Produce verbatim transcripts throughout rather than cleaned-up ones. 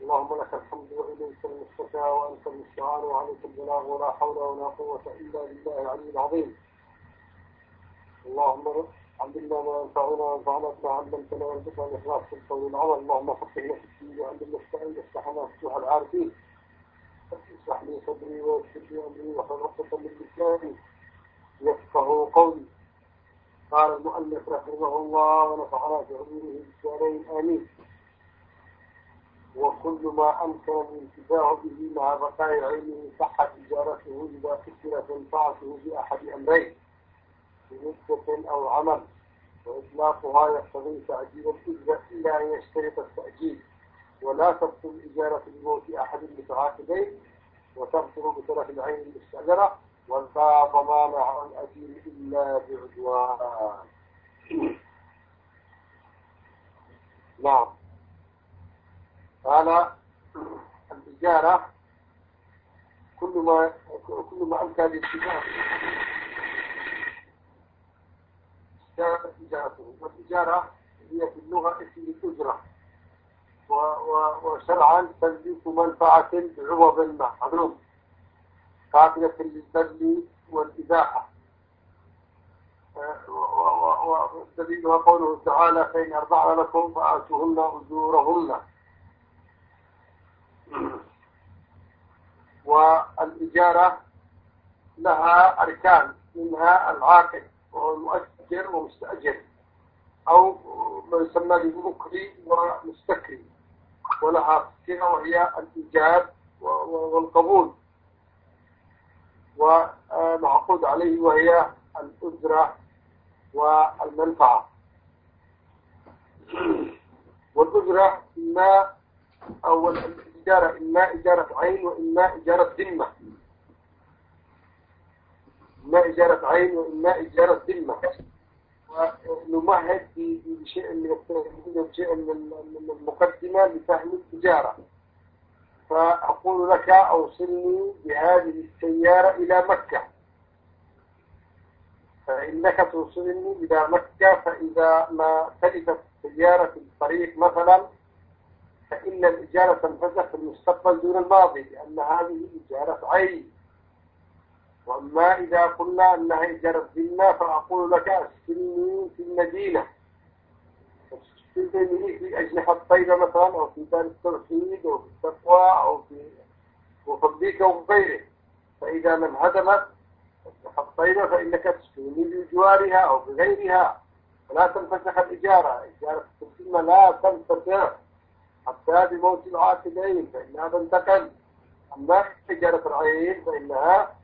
اللهم لك الحمد وإليك المشتكى وأنت المستعان وعليك البلاغ ولا حول ولا قوة إلا بالله العلي العظيم. اللهم علمنا ما ينفعنا وانفعنا بما علمتنا وارزقنا الإخلاص في القول والعمل. اللهم فقهنا في الدين وعلمنا السعي وافتح لنا فتوح العارفين. اشرح لي صدري ويسر لي أمري واحلل عقدة من لساني يفقهوا قولي. قال المؤلف رحمه الله ونفعنا بعلومه بالدارين آمين. وكل ما أمكن الانتفاع به مع بقاء علمه صحت إجارته إذا كثرت منفعته بأحد أمرين بمدة أو عمل، وإطلاقها يقتضي تعجيل الإجرة إلا أن يشترط التأجيل، ولا تبطل الإجارة بموت أحد المتعاقدين، وتبطل بتلف العين المستأجرة، ولا ضمان على الأجير إلا بعدوان. نعم. قال الإجارة كل ما كل ما أمكن الاتفاق إجارته، والإجارة هي في اللغة اسم الأجرة، وشرعا تمليك منفعة بعوض معلوم قابلة للبذل والإباحة. ودليلها قوله تعالى: فإن أرضعن لكم فآتوهن أجورهن. والإجارة لها أركان، منها العاقد وهو المؤجر ومستأجر، أو ما يسمى بالمكري ومستكري، ولها صفة وهي الإيجاب والقبول، ومعقود عليه وهي الأجرة والمنفعة. والأجرة إما أو الإجارة إما إجارة عين وإما إجارة ذمة، إما إجارة عين وإما إجارة ذمة. ونمهد بشيء من بشيء من المقدمة لفهم التجارة. فأقول لك: أوصلني بهذه السيارة إلى مكة، فإنك توصلني إلى مكة، فإذا ما تلفت السيارة في الطريق مثلا فإن الإجارة تنفذ في المستقبل دون الماضي، لأن هذه إجارة عين. وأما إذا قلنا أنها إجارة ذمة فأقول لك: أسكنني في المدينة، أسكنني في أجنحة الطيبة مثلا، أو في دار التوحيد، أو في التقوى، أو في وفضيك وغيره. فإذا ما انهدمت أجنحة الطيبة فإنك تسكنني بجوارها أو بغيرها، ولا تنفسخ الإجارة. إجارة الذمة لا تنفسخ حتى بموت العاقدين، فإنها تنتقل. أما إجارة العين فإنها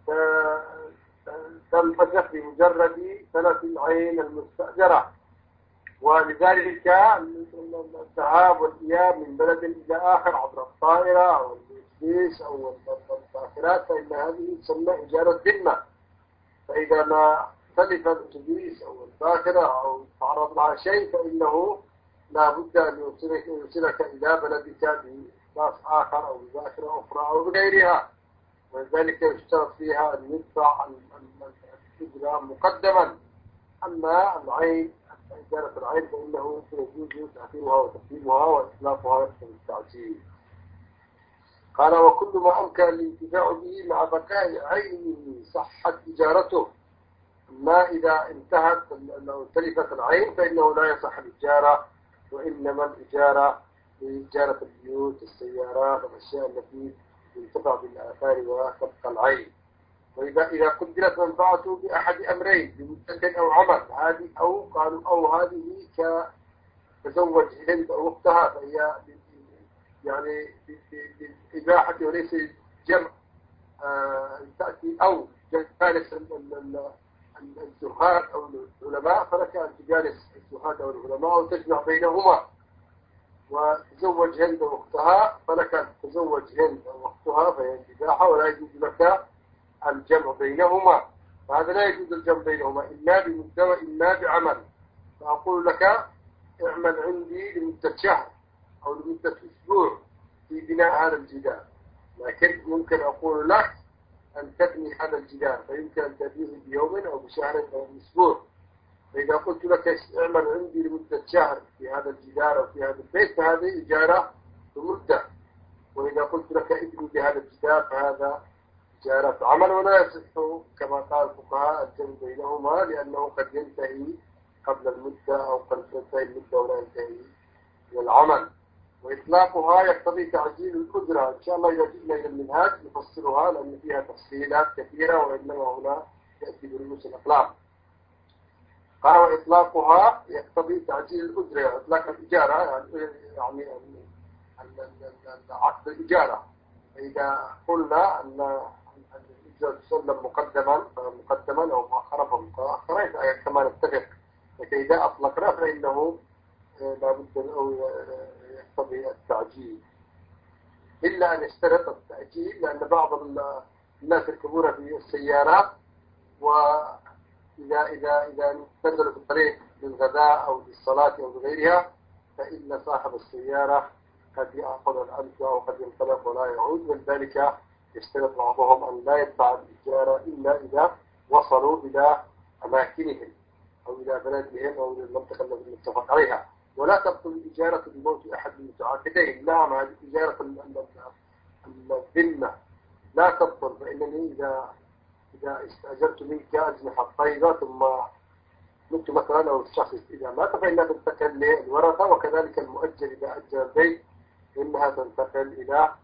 تنفسخ بمجرد سنة العين المستأجرة. ولذلك الذهاب والإياب من بلد إلى آخر عبر الطائرة أو البيس أو الباخرات فإن هذه تسمى إجارة ذمة. فإذا ما تلف الأتوبيس أو الباخرة أو تعرض لها شيء فإنه لا بد أن يوصلك, يوصلك إلى بلدك بباص آخر أو بباخرة أخرى أو بغيرها. ولذلك يشترط فيها أن يدفع الإجراء مقدما. أما العين إجارة العين فإنه يجوز تأخيرها وتقديمها وإطلاقها يقتضي التعجيل. قال: وكل ما أمكن الانتفاع به مع بقاء عينه صحت إجارته. أما إذا انتهت لو تلفت العين فإنه لا يصح الإجارة، وإنما الإجارة لإجارة البيوت، السيارات، الأشياء التي ينتفع بالآثار وتبقى العين. وإذا إذا قدرت منفعته بأحد أمرين بمدة أو عمل، هذه أو قالوا أو هذه كتزوج هند أو أختها، فهي يعني بالإباحة وليس جمع. آه تأتي أو جالس الزهاد أو العلماء، فلك أن تجالس الزهاد أو العلماء وتجمع بينهما. وتزوج هند أختها فلك أن تتزوج هند أو أختها، فهي الإباحة، ولا يجوز لك الجمع بينهما. فهذا لا يجوز الجمع بينهما إلا بمدة وإلا بعمل. فأقول لك: اعمل عندي لمدة شهر أو لمدة أسبوع في بناء هذا الجدار، لكن ممكن أقول لك أن تبني هذا الجدار، فيمكن أن تبنيه بيوم أو بشهر أو بأسبوع. فإذا قلت لك اعمل عندي لمدة شهر في هذا الجدار أو في هذا البيت فهذه إجارة بمدة. إجارة فهذا إجارة عمل ولا يصح كما قال الفقهاء الجمع بينهما، لأنه قد ينتهي قبل المدة أو قد تنتهي المدة ولا ينتهي من العمل. وإطلاقها يقتضي تعجيل الأجرة. إن شاء الله إذا جئنا إلى المنهاج نفصلها لأن فيها تفصيلات كثيرة، وإنما هنا يأتي برؤوس الأقلام. قال وإطلاقها يقتضي تعجيل الأجرة، إطلاق الإجارة يعني يعني عقد الإجارة. فإذا قلنا أن الإجارة تسلم مقدما مقدما أو مؤخرا فمؤخرا كما نتفق، فإذا أطلقنا فإنه لا بد أو يقتضي التعجيل، إلا أن يشترط التأجيل، لأن بعض الناس يركبون في السيارات وإذا إذا إذا نزلوا في الطريق للغداء أو للصلاة أو لغيرها فإن صاحب السيارة قد يأخذ الأنف أو قد ينطلق ولا يعود، ولذلك يشترط بعضهم أن لا يدفع الإجارة إلا إذا وصلوا إلى أماكنهم أو إلى بلدهم أو إلى المنطقة التي متفق عليها. ولا تبطل الإجارة بموت أحد المتعاقدين. نعم، هذه إجارة الذمة لا تبطل، فإنني إذا إذا استأجرت منك أجنحة طيبة ثم مت مثلا أو الشخص إذا مات فإنها تنتقل للورثة، وكذلك المؤجر إذا أجر البيت فإنها تنتقل إلى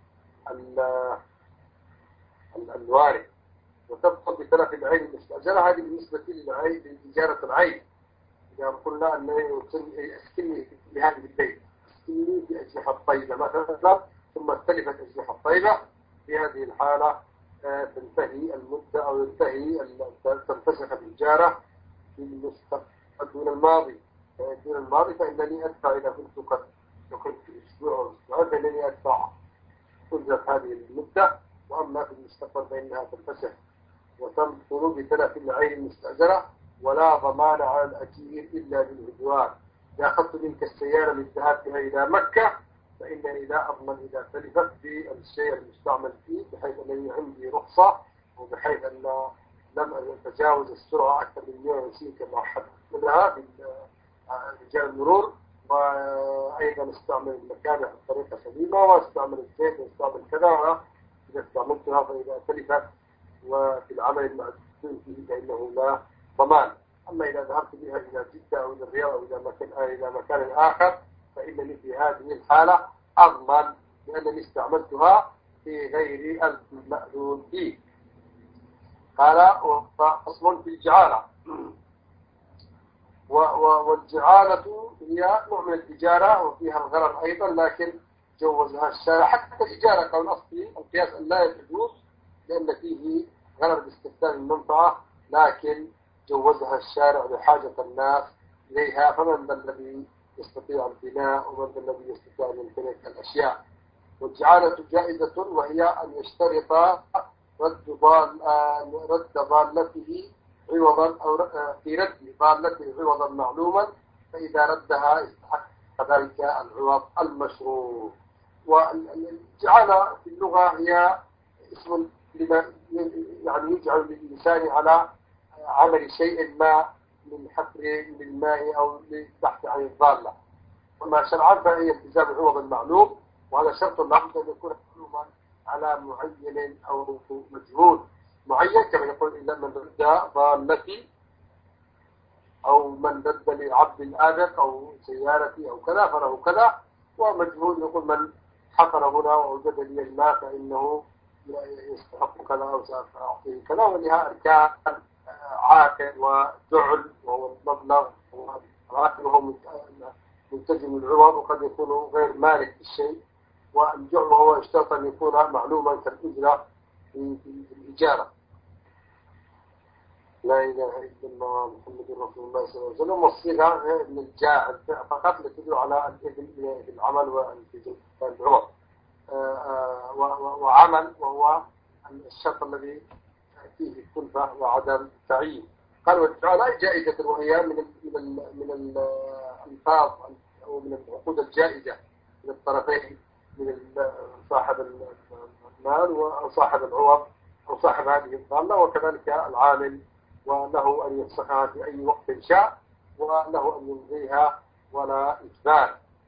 الوارث. وتبطل بتلف العين المستأجرة. هذه بالنسبة للعين لإجارة العين. إذا قلنا أن أسكني بهذه البيت، أسكني بأجنحة طيبة مثلا ثم استلفت أجنحة طيبة، في هذه الحالة تنتهي المدة أو ينتهي تنفسخ الإجارة في المستقبل دون الماضي. دون الماضي فإنني أدفع إذا كنت قد كنت أسبوع أو أسبوعين فإنني أدفع أجرة هذه المدة، وأما في المستقبل فإنها تنفسخ وتبطل بتلف العين المستأجرة. ولا ضمان على الأجير إلا بالعدوان. إذا أخذت منك السيارة للذهاب بها إلى مكة فإنني لا أضمن إذا تلفت بالشيء المستعمل فيه، بحيث أنني عندي رخصة وبحيث أن لم أتجاوز السرعة أكثر من مئة وعشرين كما حددها رجال المرور، وأيضا استعمل المكابح بطريقة سليمة، واستعمل الزيت واستعمل كذا. إذا استعملتها فإذا تلفت وفي العمل المعدود فيه فإنه لا ضمان. أما إذا ذهبت بها إلى جدة أو إلى الرياض أو إلى مكان إلى مكان آخر فإنني في هذه الحالة أضمن لأنني استعملتها في غير المأذون فيه. قال فصل في الجعالة. والجعالة هي نوع من التجارة وفيها الغرر أيضا، لكن جوزها الشارع. حتى الإجارة قول أصلي القياس أن لا يجوز لأن فيه غرر باستخدام المنفعة، لكن جوزها الشارع لحاجة الناس إليها. فمن ذا الذي يستطيع البناء ومن ذا الذي يستطيع أن يمتلك الأشياء. والجعالة جائزة وهي أن يشترط رد ضال رد ضالته عوضا أو في رد ضالته عوضا معلوما، فإذا ردها استحق ذلك العوض المشروع. والجعالة في اللغة هي اسم لما يعني يجعل للإنسان على عمل شيء ما من حفر للماء أو للبحث عن الضالة. وما شرعا فهي التزام العوض المعلوم، وهذا شرط لابد أن يكون معلوما على معين أو مجهول معين، كما يقول إذا من رد ضالتي أو من رد لعبد الآدق أو سيارتي أو كذا فله كذا. ومجهول يقول من حفر هنا ووجد لي الماء فإنه يستحق كذا أو سأعطيه كذا. ولها أركان عاقل وجعل وهو المبلغ، والعاقل وهو ملتزم العوض وقد يكون غير مالك للشيء، والجعل وهو يشترط أن يكون معلوما كالأجرة في الإجارة. لا إله إلا الله محمد رسول الله صلى الله عليه وسلم. والصيغة من الجاعل فقط لتدل على الإذن في العمل والالتزام العوض. وعمل وهو الشرط الذي فيه الكلفة وعدم التعيين. قال والجعالة جائزة وهي من من من الألفاظ أو من العقود الجائزة من الطرفين، من صاحب المال أو صاحب العوض أو صاحب هذه الضالة، وكذلك العامل، وله أن يفسخها في أي وقت شاء وله أن يمضيها ولا إجبار.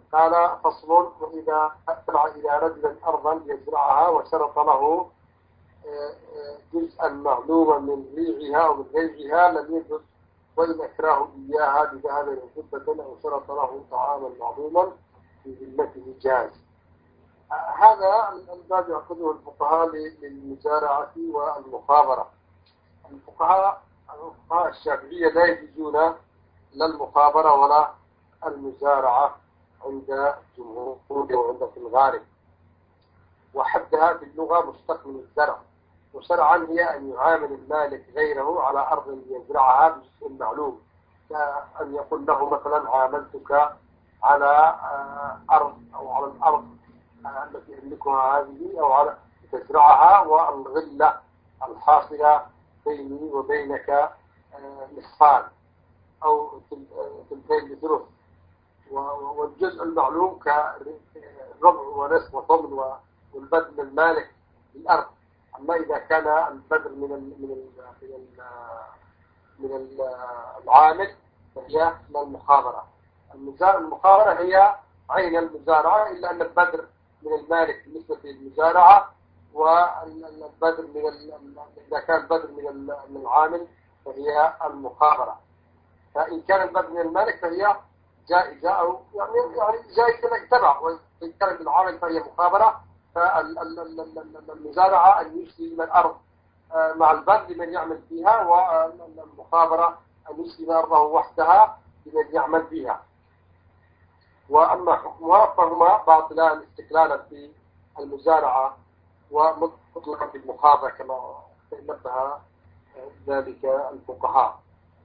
قال فصل: وإذا أتبع إلى رجل أرضا يزرعها وشرط له جزءا معلوما من ريعها أو من ريعها لم يجوز، وإن أكراه إياها بذهب أو فضة أو شرط له طعاما معلوما في ذمته جاز. هذا الباب يأخذه الفقهاء للمزارعة والمخابرة. الفقهاء الفقهاء الشافعية لا يجوزون لا المخابرة ولا المزارعة عند الجمهور وعند في الغالب. وحدها في اللغة مشتق من الزرع، وشرعا هي أن يعامل المالك غيره على أرض يزرعها بجزء معلوم، كأن يقول له مثلا: عاملتك على أرض أو على الأرض التي أملكها هذه أو على تزرعها، والغلة الحاصلة بيني وبينك نصفان أو ثلثين بثلث، والجزء المعلوم كربع ونصف وثمن والبذل من المالك للأرض. أما إذا كان البذل من ال من ال من ال من ال العامل فهي من المخابرة. المخابرة هي عين المزارعة، إلا أن البذل من المالك بالنسبة للمزارعة، والبذل من إذا كان البذل من من العامل فهي المخابرة. فإن كان البذل من المالك فهي جائزة، أو يعني يعني جائزة لك تبع، وإن كان من العامل فهي مخابرة. فالمزارعة أن يسلم الأرض مع البذل لمن يعمل فيها، والمخابرة أن يسلم أرضه وحدها لمن يعمل فيها. وأما حكمها فهما باطلان استقلالا في المزارعة ومطلقا في المخابرة كما نبه ذلك الفقهاء.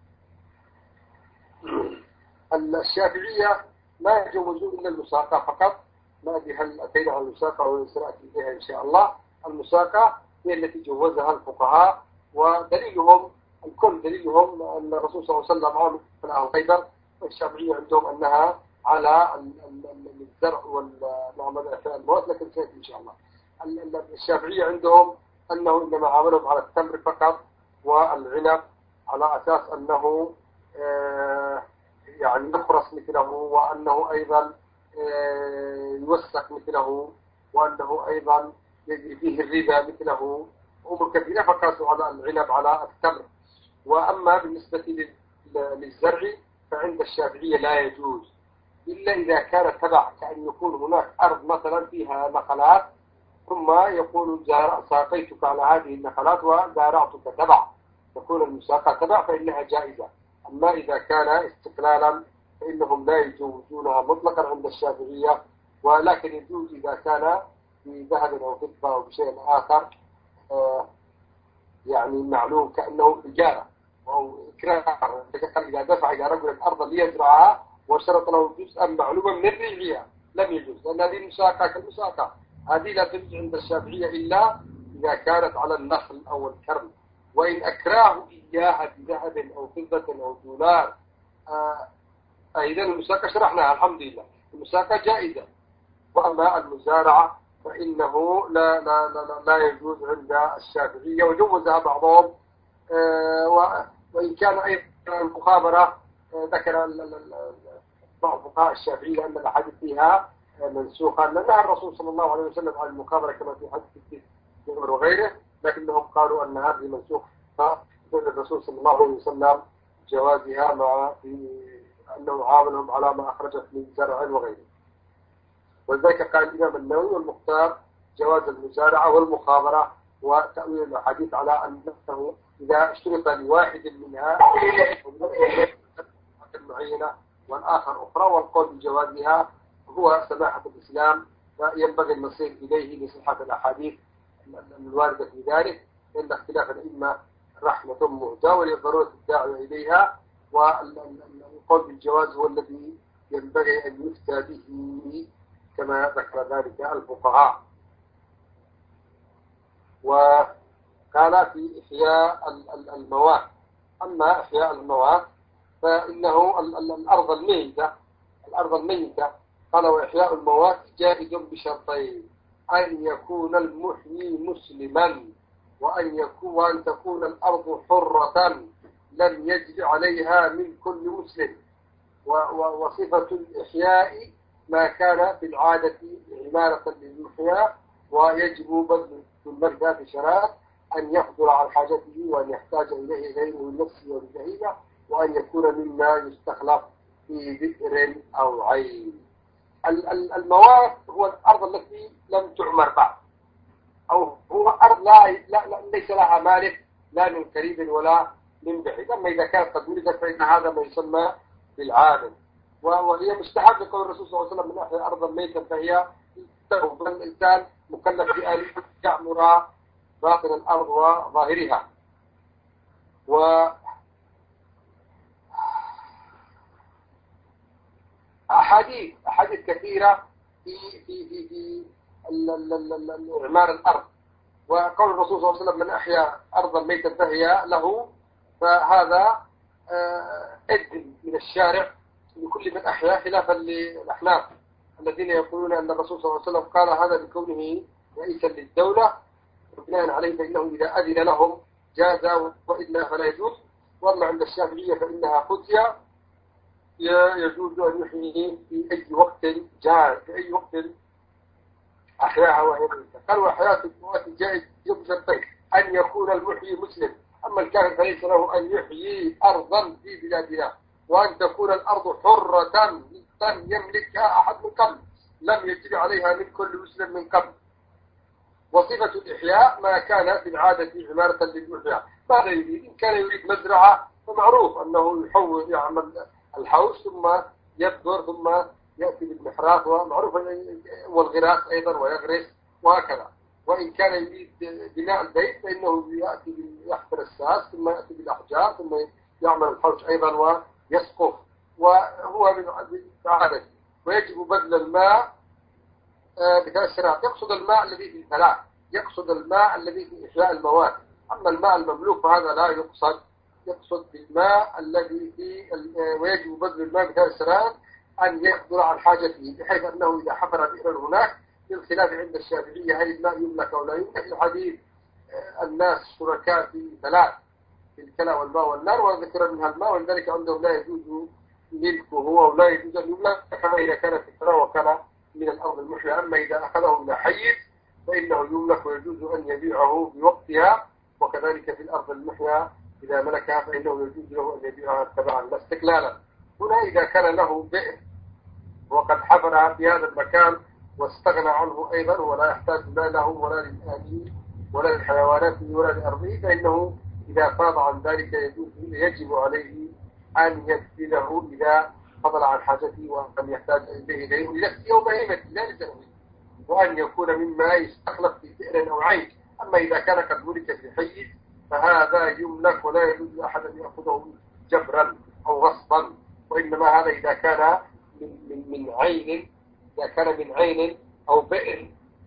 الشافعية ما يجوز إلا المساقة فقط. ما أدري هل أتينا على المساقة أو سنأتي إليها إن شاء الله. المساقة هي التي جوزها الفقهاء، ودليلهم الكل دليلهم أن الرسول صلى الله عليه وسلم عمل أهل خيبر، والشافعية عندهم أنها على الزرع والموت، لكن سيأتي إن شاء الله. الشافعية عندهم أنه إنما عاملهم على التمر فقط والعنب، على أساس أنه يعني يخرس مثله، وأنه أيضا يوسق مثله، وأنه أيضا يجري فيه الربا مثله، أمور كثيرة، فقاسوا على العنب على التمر. وأما بالنسبة للزرع فعند الشافعية لا يجوز إلا إذا كان تبع، كأن يكون هناك أرض مثلا فيها نخلات، ثم يقول ساقيتك على هذه النخلات وزارعتك تبع، تكون المساقة تبع فإنها جائزة. أما إذا كان استقلالا فإنهم لا يجوزونها مطلقا عند الشافعية، ولكن يجوز إذا كان بذهب أو فضة أو بشيء آخر آه يعني معلوم، كأنه إجارة أو إكراه. إذا دفع إلى رجل الأرض ليزرعها وشرط له جزءا معلوما من ريعها لم يجوز، لأن هذه المساقة كالمساقة، هذه لا تجوز عند الشافعية إلا إذا كانت على النخل أو الكرم. وإن أكراه إياها بذهب أو فضة أو دولار آه أيضا المساقة شرحناها الحمد لله، المساقة جائزة. وأما المزارعة فإنه لا, لا, لا, لا يجوز عند الشافعية، وجوزها بعضهم. آه وإن كان أيضا المخابرة آه ذكر بعض فقهاء الشافعية أن الأحاديث فيها منسوخة، لأنها الرسول صلى الله عليه وسلم على المخابرة كما في حديث عمر وغيره، لكنهم قالوا أن هذه منسوخة من الرسول صلى الله عليه وسلم جوازها، مع أنه عاملهم على ما أخرجت من زرع وغيره. ولذلك قال الإمام النووي: والمختار جواز المزارعة والمخابرة، وتأويل الحديث على أنه إذا اشترط لواحد منها معينة والآخر أخرى، والقول بجوازها هو سماحة الإسلام، فينبغي المصير إليه لصحة الأحاديث الواردة في ذلك، لأن اختلاف الأئمة رحمة مهدى ولضرورة الداعي إليها، والقول بالجواز هو الذي ينبغي أن يفتى به كما ذكر ذلك الفقهاء. وقال في إحياء الموات. أما إحياء الموات فإنه الأرض الميتة الأرض الميتة قال: وإحياء الموات جائز بشرطين: أن يكون المحيي مسلما، وأن يكون وأن تكون الأرض حرة لم يجد عليها من كل مسلم. وصفة الإحياء ما كان في العادة عمارة للمحيا، ويجب بذل المرجع بشرط أن يقدر على حاجته وأن يحتاج إليه غيره لنفسه وللبهيمة، وأن يكون مما يستخلف في بئر أو عين. الموارد هو الأرض التي لم تعمر بعد، أو هو أرض لا, لا, لا ليس لها مالك لا من قريب ولا من بعيد. أما إذا كانت قد ولدت فإن هذا ما يسمى بالعامل، وهي مستحب لقول الرسول صلى الله عليه وسلم: من أحيا أرضا ميتا فهي تغفل. الإنسان مكلف بأن يعمر باطن الأرض وظاهرها. و أحاديث أحاديث كثيرة في في في في إعمار الأرض، وقول الرسول صلى الله عليه وسلم: من أحيا أرضا ميتا فهي له، فهذا إذن من الشارع لكل من أحيا، خلافا للأحناف الذين يقولون أن الرسول صلى الله عليه وسلم قال هذا بكونه رئيسا للدولة، وبناء عليه فإنه إذا أذن لهم جاز، وإلا فلا يجوز. والله عند الشافعية فإنها فتية يجوز أن يحييه في أي وقت جاء، في أي وقت أحياها وهي ميتة. قالوا حياة الوقت جائز يقصد أن يكون المحيي مسلم، أما الكافر فليس له أن يحيي أرضا في بلادنا، وأن تكون الأرض حرة لم يملكها أحد من قبل، لم يجري عليها من كل مسلم من قبل. وصفة الإحياء ما كان في العادة عمارة للمحيا. ماذا يريد؟ إن كان يريد مزرعة فمعروف أنه يحول يعمل الحوش ثم يبذر ثم يأتي بالمحراث، ومعروف والغراس أيضا ويغرس وهكذا. وإن كان يريد بناء البيت فإنه يأتي يحفر الساس ثم يأتي بالأحجار ثم يعمل الحوش أيضا ويسقف، وهو من عادته. ويجب بذل الماء بثلاث شرائط. يقصد الماء الذي في الفلاح، يقصد الماء الذي في إحياء المواد. أما الماء المملوك فهذا لا يقصد، يقصد بالماء الذي في. ويجب بذل الماء بثلاث شرائط: أن يقدر على حاجته، بحيث أنه إذا حفر بئرا هناك، بالخلاف عند الشافعية هل الماء يملك أو لا يملك. الحديث الناس شركاء في ثلاث، في الكلى والماء والنار، وذكر منها الماء، ولذلك عندهم لا يجوز ملكه أو لا يجوز أن يملك، كما إذا كان في الكلى وكان من الأرض المحيا. أما إذا أخذه إلى حيز فإنه يملك ويجوز أن يبيعه بوقتها، وكذلك في الأرض المحيا إذا ملكها فإنه يجوز له أن يبيعها تبعا لا استقلالا. هنا إذا كان له بئر وقد حفرها في هذا المكان واستغنى عنه أيضا، ولا يحتاج لا له ولا للآلين ولا للحيوانات ولا لأرضه، فإنه إذا فاض عن ذلك يجوز يجب عليه أن يبذله إذا فضل عن حاجته، وأن يحتاج إليه غيره لنفسه أو بهيمته لا لزوجه، وأن يكون مما يستخلف في بئر أو عين. أما إذا كان قد ملك في حيز فهذا يملك ولا يجوز أحد أن يأخذه جبرا أو غصبا، وإنما هذا إذا كان من, من, من عين، إذا كان من عين أو بئر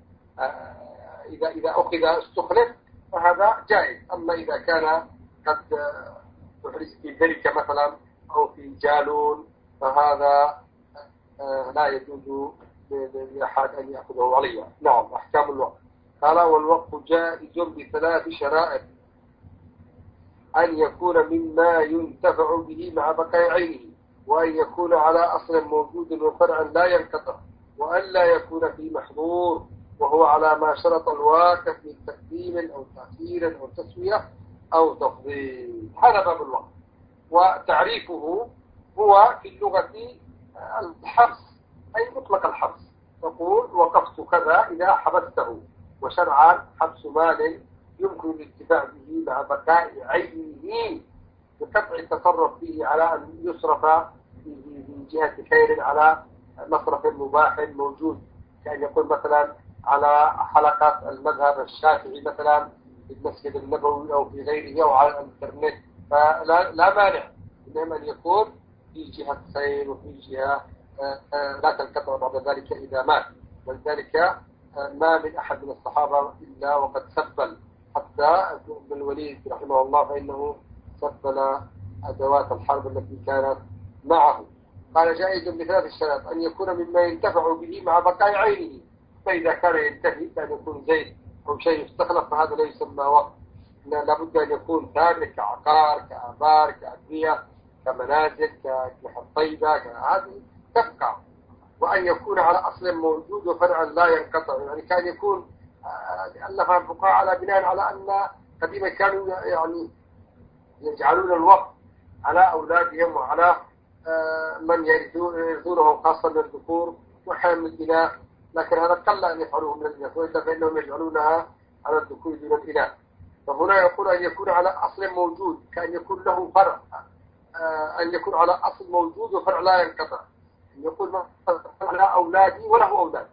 آه إذا إذا أخذ استخلف فهذا جائز. أما إذا كان قد تحرز في ذلك مثلا أو في جالون فهذا آه لا يجوز لأحد أن يأخذه عليها. نعم. أحكام الوقف. قال: والوقف جائز بثلاث شرائط: أن يكون مما ينتفع به مع بقاء عينه، وأن يكون على أصل موجود وفرع لا ينقطع، وأن لا يكون في محظور، وهو على ما شرط الواقف من تقديم أو تأخير أو تسوية أو تفضيل. هذا باب الوقف. وتعريفه هو في اللغة الحبس، أي مطلق الحبس. تقول: وقفت كذا إذا حبسته. وشرعا حبس مال يمكن الانتفاع به مع بقاء عينه بقطع التصرف فيه على أن يصرف من جهة خير على مصرف مباح موجود، كأن يقول مثلا على حلقات المذهب الشافعي مثلا في المسجد النبوي أو في غيره أو على الإنترنت، فلا لا مانع، إنما أن يكون في جهة خير وفي جهة لا تنقطع بعد ذلك إذا مات. ولذلك ما من أحد من الصحابة إلا وقد سبل، حتى ابن الوليد رحمه الله فإنه سبل أدوات الحرب التي كانت معه. قال: جائز بثلاث الشرائط: أن يكون مما ينتفع به مع بقاء عينه، فإذا كان ينتهي كان يكون زيت أو شيء يستخلف فهذا لا يسمى وقف، لابد أن يكون ثابت كعقار كآبار كأبنية كمنازل كمحل طيبة، هذه تبقى. وأن يكون على أصل موجود وفرع لا ينقطع. يعني كان يكون ألف الفقهاء على بناء على أن قديما كانوا يعني يجعلون الوقت على أولادهم وعلى من يرثونهم خاصة من الذكور وحامل الإناث، لكن هذا قل أن يفعلوه من الإناث، وإلا فإنهم يجعلونها على الذكور دون الإناث. فهنا يقول أن يكون على أصل موجود، كأن يكون له فرع، أن يكون على أصل موجود وفرع لا ينقطع. أن يقول مثلا على أولادي وله أولاد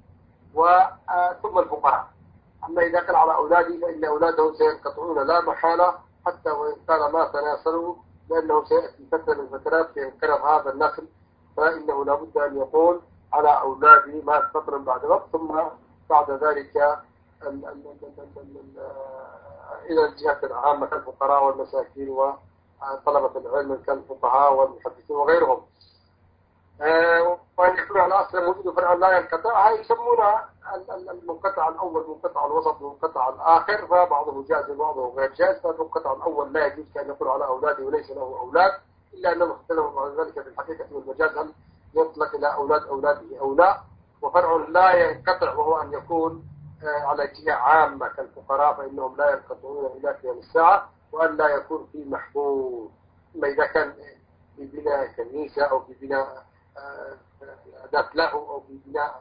وثم الفقراء. أما إذا قال على أولادي فإن أولاده سينقطعون لا محالة، حتى وإن كان ما تناسلوا، لأنه سيأتي فترة من الفترات سينقرض هذا النسل، فإنه لابد أن يقول على أولادي ما فترة بعد وقت، ثم بعد ذلك ال ال ال إلى الجهات العامة كالفقراء والمساكين وطلبة العلم كالفقهاء والمحدثين وغيرهم. أه وأن يكون على أصل موجود فرع لا ينقطع، هاي يسمونها المنقطع الأول، المنقطع الوسط، المنقطع الآخر، فبعضه جائز وبعضه غير جائز. فالمنقطع الأول لا يجوز كأن يقول على أولاده وليس له أولاد، إلا أنهم اختلفوا بعد ذلك في الحقيقة والمجاز هل يطلق إلى أولاد أولاده أو لا. وفرع لا ينقطع وهو أن يكون على جهة عامة كالفقراء، فإنهم لا ينقطعون إلى قيام الساعة، وأن لا يكون في محبوب، إما إذا كان في بناء كنيسة أو في بناء أداة له أو في بناء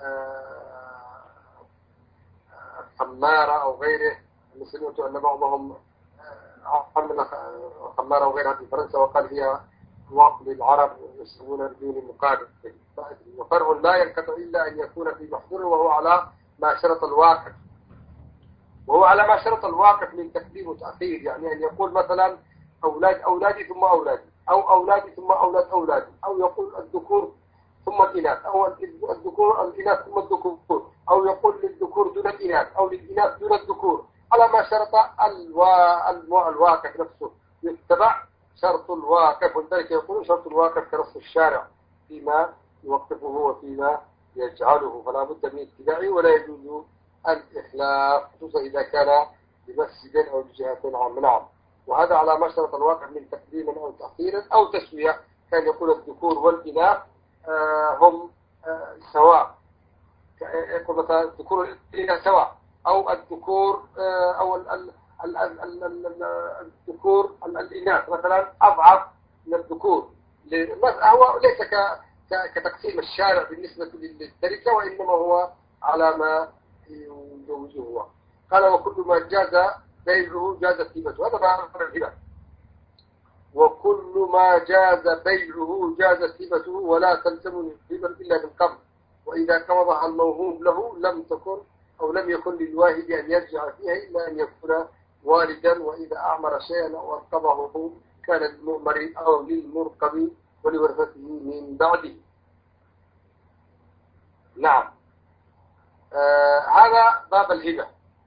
خمارة أو غيره. سمعت أن بعضهم عمل خمارة وغيرها في فرنسا وقال هي وقت للعرب يسمون بدون مقابل. وفرع لا ينقطع إلا أن يكون في محظور وهو على ما شرط الواقف، وهو على ما شرط الواقف من تقديم وتأخير. يعني أن يقول مثلا أولاد أولادي ثم أولادي، أو أولادي ثم أولاد أولادي، أو يقول الذكور ثم الإناث، أو الذكور الإناث ثم الذكور، أو يقول للذكور دون الإناث أو للإناث دون الذكور، على ما شرط الوا... الوا... الواقف نفسه يتبع شرط الواقف. ولذلك يقول شرط الواقف كنص الشارع فيما يوقفه وفيما يجعله، فلا بد من اتباعه ولا يجوز الإخلاف، خصوصا إذا كان بمسجد أو بجهة عامة. نعم. وهذا على ما شرط الواقع من تقديم أو تأخير أو تسوية. كان يقول الذكور والإناث آه هم آه سواء، يقول مثلا الذكور والإناث سواء، أو الذكور آه أو ال ال ال ال ال ال الذكور الإناث مثلا أضعف من الذكور. هو ليس كتقسيم الشارع بالنسبة للتركة، وإنما هو على ما يجوزه هو. قال وكل ما جاز بيعه جاز هبته، هذا معنى الهبة. وكل ما جاز بيعه جاز هبته، ولا تلزم الهبة إلا بالقبض، وإذا قبضها الموهوب له لم تكن أو لم يكن للواهب أن يرجع فيها إلا أن يكون والدا، وإذا أعمر شيئا أو أرقبه كان للمؤمر أو للمرقب ولورثته من بعده. نعم. آه هذا باب الهبة.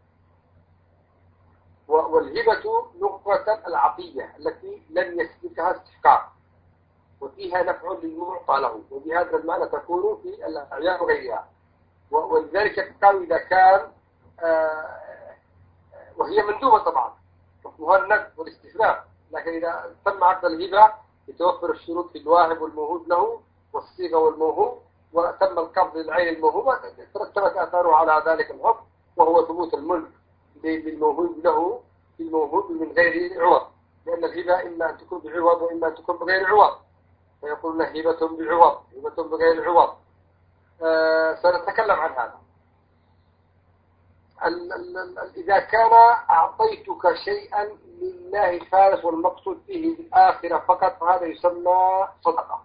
والهبة لغة العطية التي لم يسبقها استحقاق وفيها نفع للمعطى له، وبهذا المعنى تكون في الأعيان وغيرها. ولذلك قالوا إذا كان آه وهي مندوبة طبعا حكمها الندب والاستحباب، لكن إذا تم عقد الهبة يتوفر الشروط في الواهب والموهوب له والصيغة والموهوب، وتم القبض للعين الموهوبة، ترتبت آثاره على ذلك الحكم، وهو ثبوت الملك للموهوب له الموهوب من غير عوض، لأن الهبة إما أن تكون بعوض وإما أن تكون بغير عوض، فيقولون هبة بعوض، هبة بغير عوض. آه سنتكلم عن هذا. ال ال ال إذا كان أعطيتك شيئا لله خالص والمقصود فيه الآخرة فقط فهذا يسمى صدقة.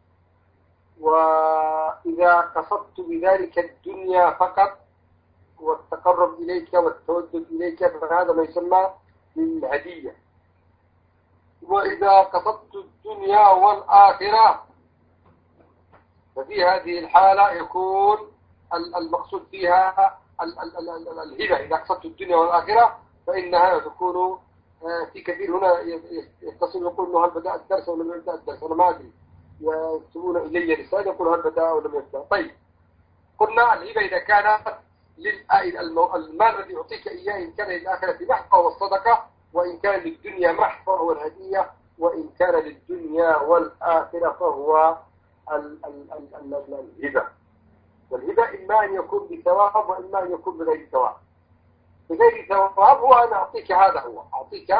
وإذا قصدت بذلك الدنيا فقط والتقرب إليك والتودد إليك فهذا ما يسمى بالهدية. وإذا قصدت الدنيا والآخرة ففي هذه الحالة يكون المقصود فيها الهبة. إذا قصدت الدنيا والآخرة فإنها تكون في كثير هنا يتصل يقول هل بدأ الدرس أو لم يبدأ الدرس، أنا ما أدري، يكتبون إلي رسالة يقول هل بدأ أو لم يبدأ. طيب قلنا الهبة إذا كانت المال الذي يعطيك إياه إن كان للآخرة محض فهو الصدقة، وإن كان للدنيا محض فهو الهدية، وإن كان للدنيا والآخرة فهو الهبة. والهبة إما أن يكون بثواب وإما أن يكون بغير ثواب. بغير ثواب هو أنا أعطيك، هذا هو أعطيك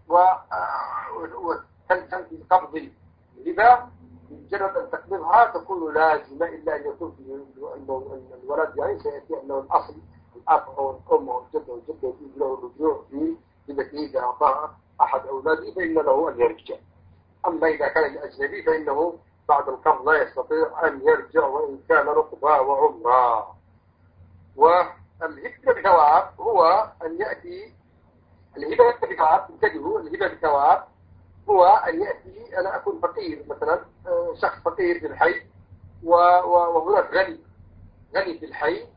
وتلزم في قبض الهبة، مجرد أن تقبضها تكون لازمة إلا أن يكون الولد يعني سيأتي أنه الأصل الأب أو الأم أو الجد أو الجدة يجوز له الرجوع في هبته إذا أعطاها أحد أولاده فإن له أن يرجع. أما إذا كان الأجنبي فإنه بعد القبض لا يستطيع أن يرجع وإن كان رقبا وعمرا. والهبة بثواب هو أن يأتي الهبة بثواب انتبهوا الهبة بثواب هو أن يأتي أنا أكون فقير مثلا، شخص فقير في الحي وهناك غني غني في الحي،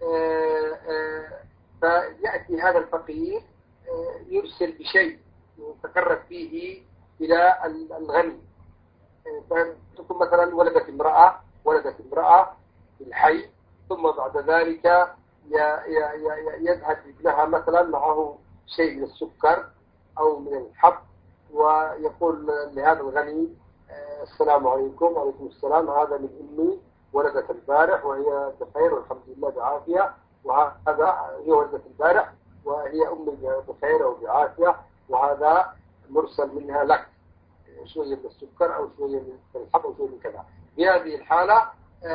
فيأتي هذا الفقير يرسل بشيء يتقرب فيه إلى الغني، فتكون مثلا ولدت امرأة ولدت امرأة في الحي، ثم بعد ذلك يذهب ابنها مثلا معه شيء من السكر أو من الحب ويقول لهذا الغني السلام عليكم. وعليكم السلام، هذا من أمي ولدت البارح وهي بخير والحمد لله بعافية، وهذا هي ولدت البارح وهي أمي بخير وبعافية، وهذا مرسل منها لك شوية من السكر أو شوية من الحب أو شوية من كذا. في هذه الحالة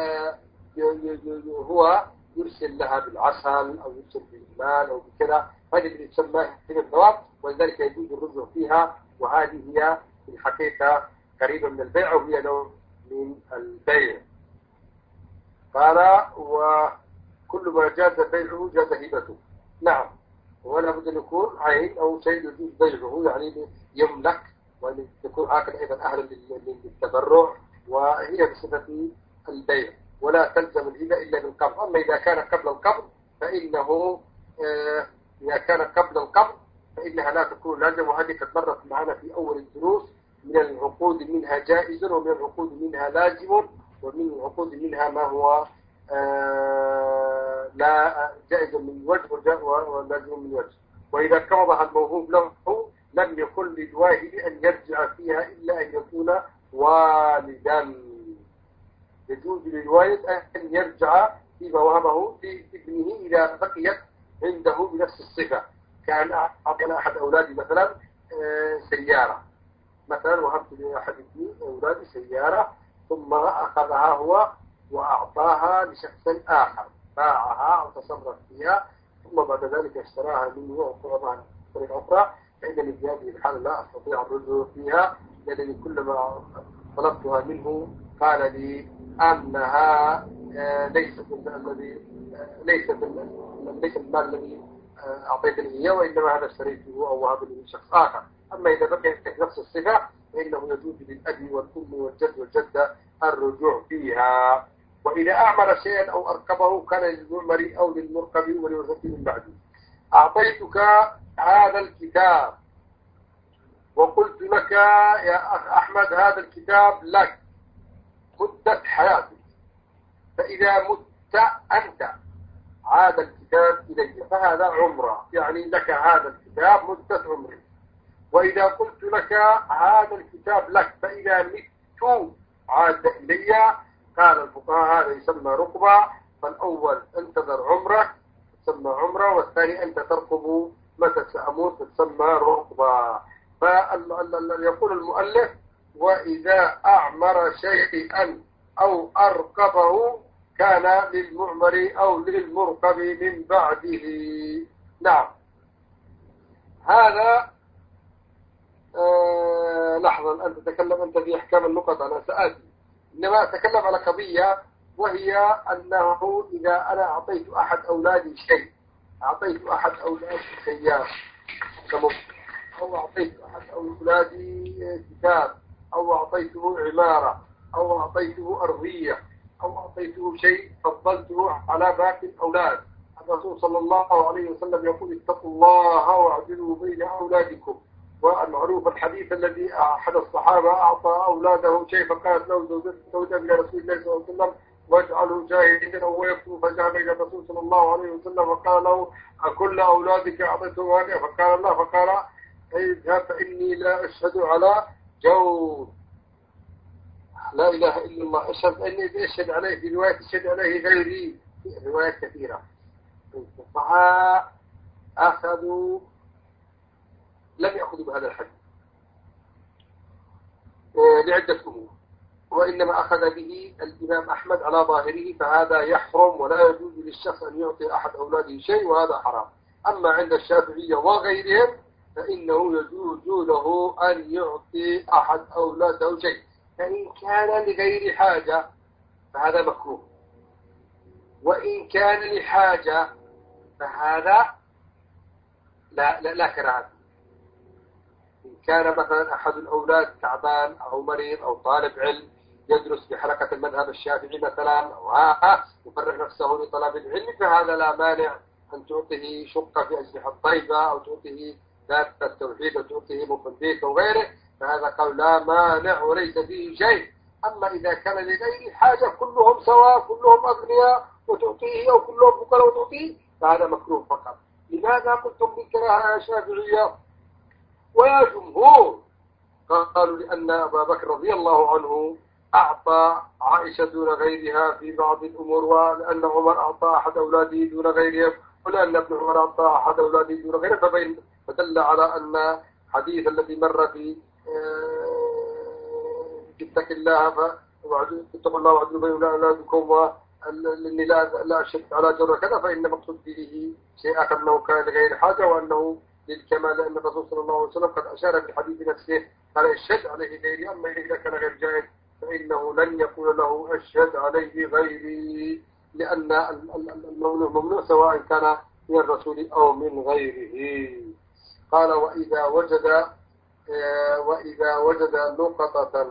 هو يرسل لها بالعسل أو يرسل بالمال أو بكذا، هذه اللي تسمى هبة الثواب، ولذلك يجوز الرجوع فيها، وهذه هي في الحقيقة قريبة من البيع وهي نوع من البيع. قال وكل ما جاز بيعه جاز هبته. نعم، ولا بد أن يكون عين أو شيء يجوز بيعه يعني يملك، وأن يكون هكذا أيضا أهلا للتبرع، وهي بصفة البيع، ولا تلزم الهبة إلا بالقبض. أما إذا كان قبل القبض فإنه آه إذا كان قبل القبض فإنها لا تكون لازم، وهذه قد مرت معنا في أول الدروس. من العقود منها جائز ومن العقود منها لازم، ومن العقود منها ما هو آه لا جائز من وجه ولازم من وجه. وإذا قبضها الموهوب له لم يكن للواهب أن يرجع فيها إلا أن يكون والدا. يجوز للوالد أن يرجع فيما وهبه في ابنه إذا بقيت عنده بنفس الصفة. كان أعطينا أحد أولادي مثلا سيارة مثلا، وهبت لأحد أولادي سيارة ثم أخذها هو وأعطاها لشخص آخر، باعها أو تصرف فيها، ثم بعد ذلك اشتراها منه وقرضها بطريقة أخرى، فإنني في هذه الحالة لا أستطيع الرجوع فيها، لأنني كلما طلبتها منه قال لي أنها ليست الذي ليست ليس المال الذي أعطيتني إياه، وإنما هذا اشتريته أو وهبني من شخص آخر. أما إذا بقيت نفس الصفة فإنه يجوز للأبي والأم والجد والجدة الرجوع فيها. وإذا أعمل شيئا أو أركبه كان للمعمر أو للمركب ولورثته من بعده. أعطيتك هذا الكتاب وقلت لك يا أخ أحمد هذا الكتاب لك مدة حياتك، فإذا مت أنت عاد الكتاب إليك، فهذا عمره، يعني لك هذا الكتاب مدة عمرك. وإذا قلت لك هذا الكتاب لك فإذا مت عاد إلي، قال الفقهاء هذا يسمى رقبة، فالأول انتظر عمرك تسمى عمره، والثاني أنت ترقب متى سأموت تسمى رقبة. فيقول المؤلف وإذا أعمر شيئا أو أرقبه كان للمعمر أو للمرقب من بعده. نعم، هذا آه لحظة، أنت تتكلم أنت في أحكام النقط، أنا سآتي، إنما أتكلم على قضية وهي أنه إذا أنا أعطيت أحد أولادي شيء، أعطيت أحد أولادي سيارة أو أعطيت أحد أولادي كتاب أو أعطيته عمارة أو أعطيته أرضية أو أعطيته شيء فضلته على باقي الأولاد. الرسول صلى الله عليه وسلم يقول اتقوا الله واعدلوا بين أولادكم. والمعروف الحديث الذي أحد الصحابة أعطى أولاده شيء فقالت له زوجته إلى رسول الله صلى الله عليه وسلم واجعله جاهدا أو يكتب، فذهب إلى الرسول صلى الله عليه وسلم وقال له أكل أولادك أعطيتهم هذه؟ فقال الله فقال اذهب فإني لا أشهد على جور. لا إله إلا الله أشهد أني أشهد عليه في رواية أشهد عليه غيري في روايات كثيرة. الفقهاء أخذوا لم يأخذوا بهذا الحديث لعدة أمور، وإنما أخذ به الإمام أحمد على ظاهره، فهذا يحرم ولا يجوز للشخص أن يعطي أحد أولاده شيء وهذا حرام. أما عند الشافعية وغيرهم فإنه يجوز له أن يعطي أحد أولاده شيء، فإن كان لغير حاجة فهذا مكروه، وإن كان لحاجة فهذا لا لا, لا كراهة. إن كان مثلا أحد الأولاد تعبان أو مريض أو طالب علم يدرس بحلقة المذهب الشافعي مثلا أو ها يفرغ نفسه لطلب العلم، فهذا لا مانع أن تعطيه شقة في أجنحة طيبة أو تعطيه ذات التوحيد أو تعطيه مفنديك أو غيره، فهذا قول لا مانع وليس فيه شيء. أما إذا كان لغير حاجة كلهم سواء كلهم أغنياء وتعطيه أو كلهم فقراء وتعطيه فهذا مكروه فقط. لماذا قلتم بالكراهة يا شافعية ويا جمهور؟ قالوا لأن أبا بكر رضي الله عنه أعطى عائشة دون غيرها في بعض الأمور، ولأن عمر أعطى أحد أولاده دون غيرهم، ولأن ابن عمر أعطى أحد أولاده دون غيره، فبين فدل على أن حديث الذي مر في اتق الله فاتقوا الله واعدلوا بين أولادكم وإني لا لا أشهد على جر كذا، فإن مقصود به شيء آخر أنه كان لغير حاجة وأنه للكمال، لأن الرسول صلى الله عليه وسلم قد أشار في الحديث نفسه قال اشهد عليه غيري، أما إذا كان غير جائز فإنه لن يقول له اشهد عليه غيري، لأن الممنوع ممنوع سواء كان من الرسول أو من غيره. قال وإذا وجد وإذا وجد نقطة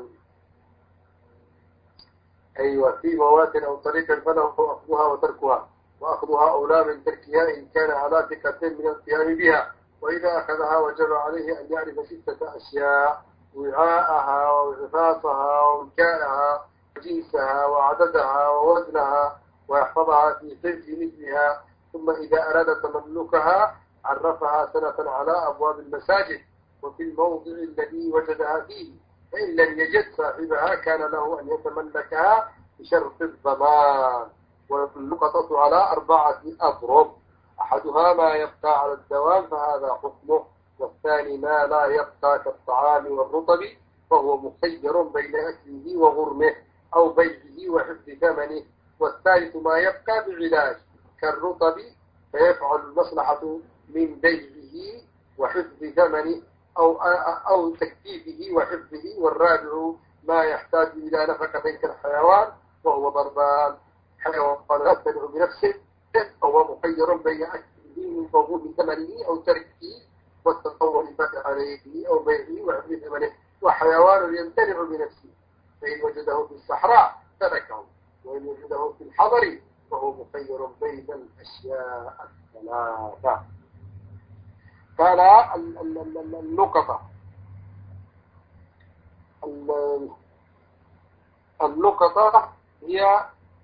أيوة في موات أو طريق فله أخذها وتركها، وأخذها أولى من تركها إن كان على ثقة من القيام بها، وإذا أخذها وجب عليه أن يعرف ستة أشياء: وعاءها وعفافها ومكانها وجنسها وعددها ووزنها، ويحفظها في حفظ مثلها، ثم إذا أراد تملكها عرفها سنة على أبواب المساجد وفي الموضع الذي وجدها فيه، فإن لم يجد صاحبها كان له أن يتملكها بشرط الضمان. واللقطة على أربعة أضرب: أحدها ما يبقى على الدوام فهذا حكمه، والثاني ما لا يبقى كالطعام والرطب فهو مخير بين أكله وغرمه أو بيعه وحفظ ثمنه، والثالث ما يبقى بعلاج كالرطب فيفعل المصلحة من بيعه وحفظ ثمنه أو أو تكتيفه وحفظه، والرابع ما يحتاج إلى نفقة كالحيوان وهو ضربان: حيوان يبتلع بنفسه أو مخير بين أكله من قبول ثمنه أو تركه والتطور عليه أو بيعه وحفظ ثمنه، وحيوان يمتنع بنفسه فإن وجده في الصحراء تركه، وإن وجده في الحضر فهو مخير بين الأشياء الثلاثة. قال اللقطة اللقطة هي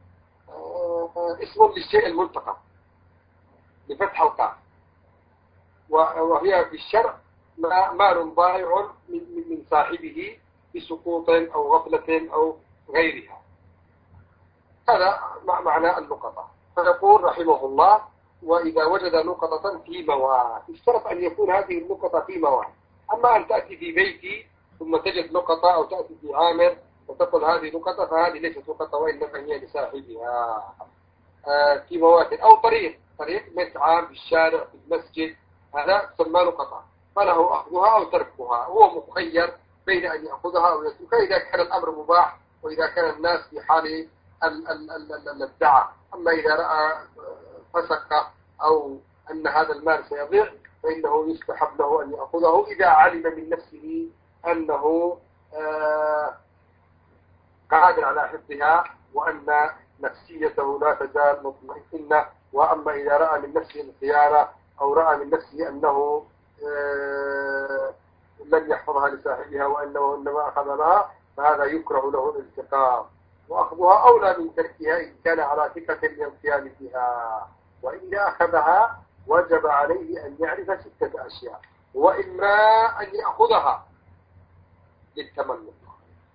اسم للشيء الملتقط بفتح القاف، وهي في الشرع مال ضائع من صاحبه بسقوط أو غفلة أو غيرها، هذا معنى اللقطة. فيقول رحمه الله: وإذا وجد لقطة في مواد، اشترط أن يكون هذه اللقطة في مواد. أما أن تأتي في بيتي ثم تجد لقطة أو تأتي في عامر وتقول هذه لقطة، فهذه ليست لقطة وإنما هي لصاحبها. آه في مواد أو طريق طريق مسعى في الشارع في المسجد، هذا تسمى لقطة، فله أخذها أو تركها، هو مخير بين أن يأخذها أو يتركها إذا كان الأمر مباح وإذا كان الناس في حال الدعاء. أما إذا رأى فسق أو أن هذا المال سيضيع فإنه يستحب له أن يأخذه إذا علم من نفسه أنه آه قادر على حفظها وأن نفسيته لا تزال مطمئنة. وأما إذا رأى من نفسه الخيانة أو رأى من نفسه أنه آه لن يحفظها لصاحبها وأنه إنما أخذ لها فهذا يكره له الالتقاط، وأخذها أولى من تركها إن كان على ثقة من القيام بها. وإذا أخذها وجب عليه أن يعرف ستة أشياء: وإما أن يأخذها للتملك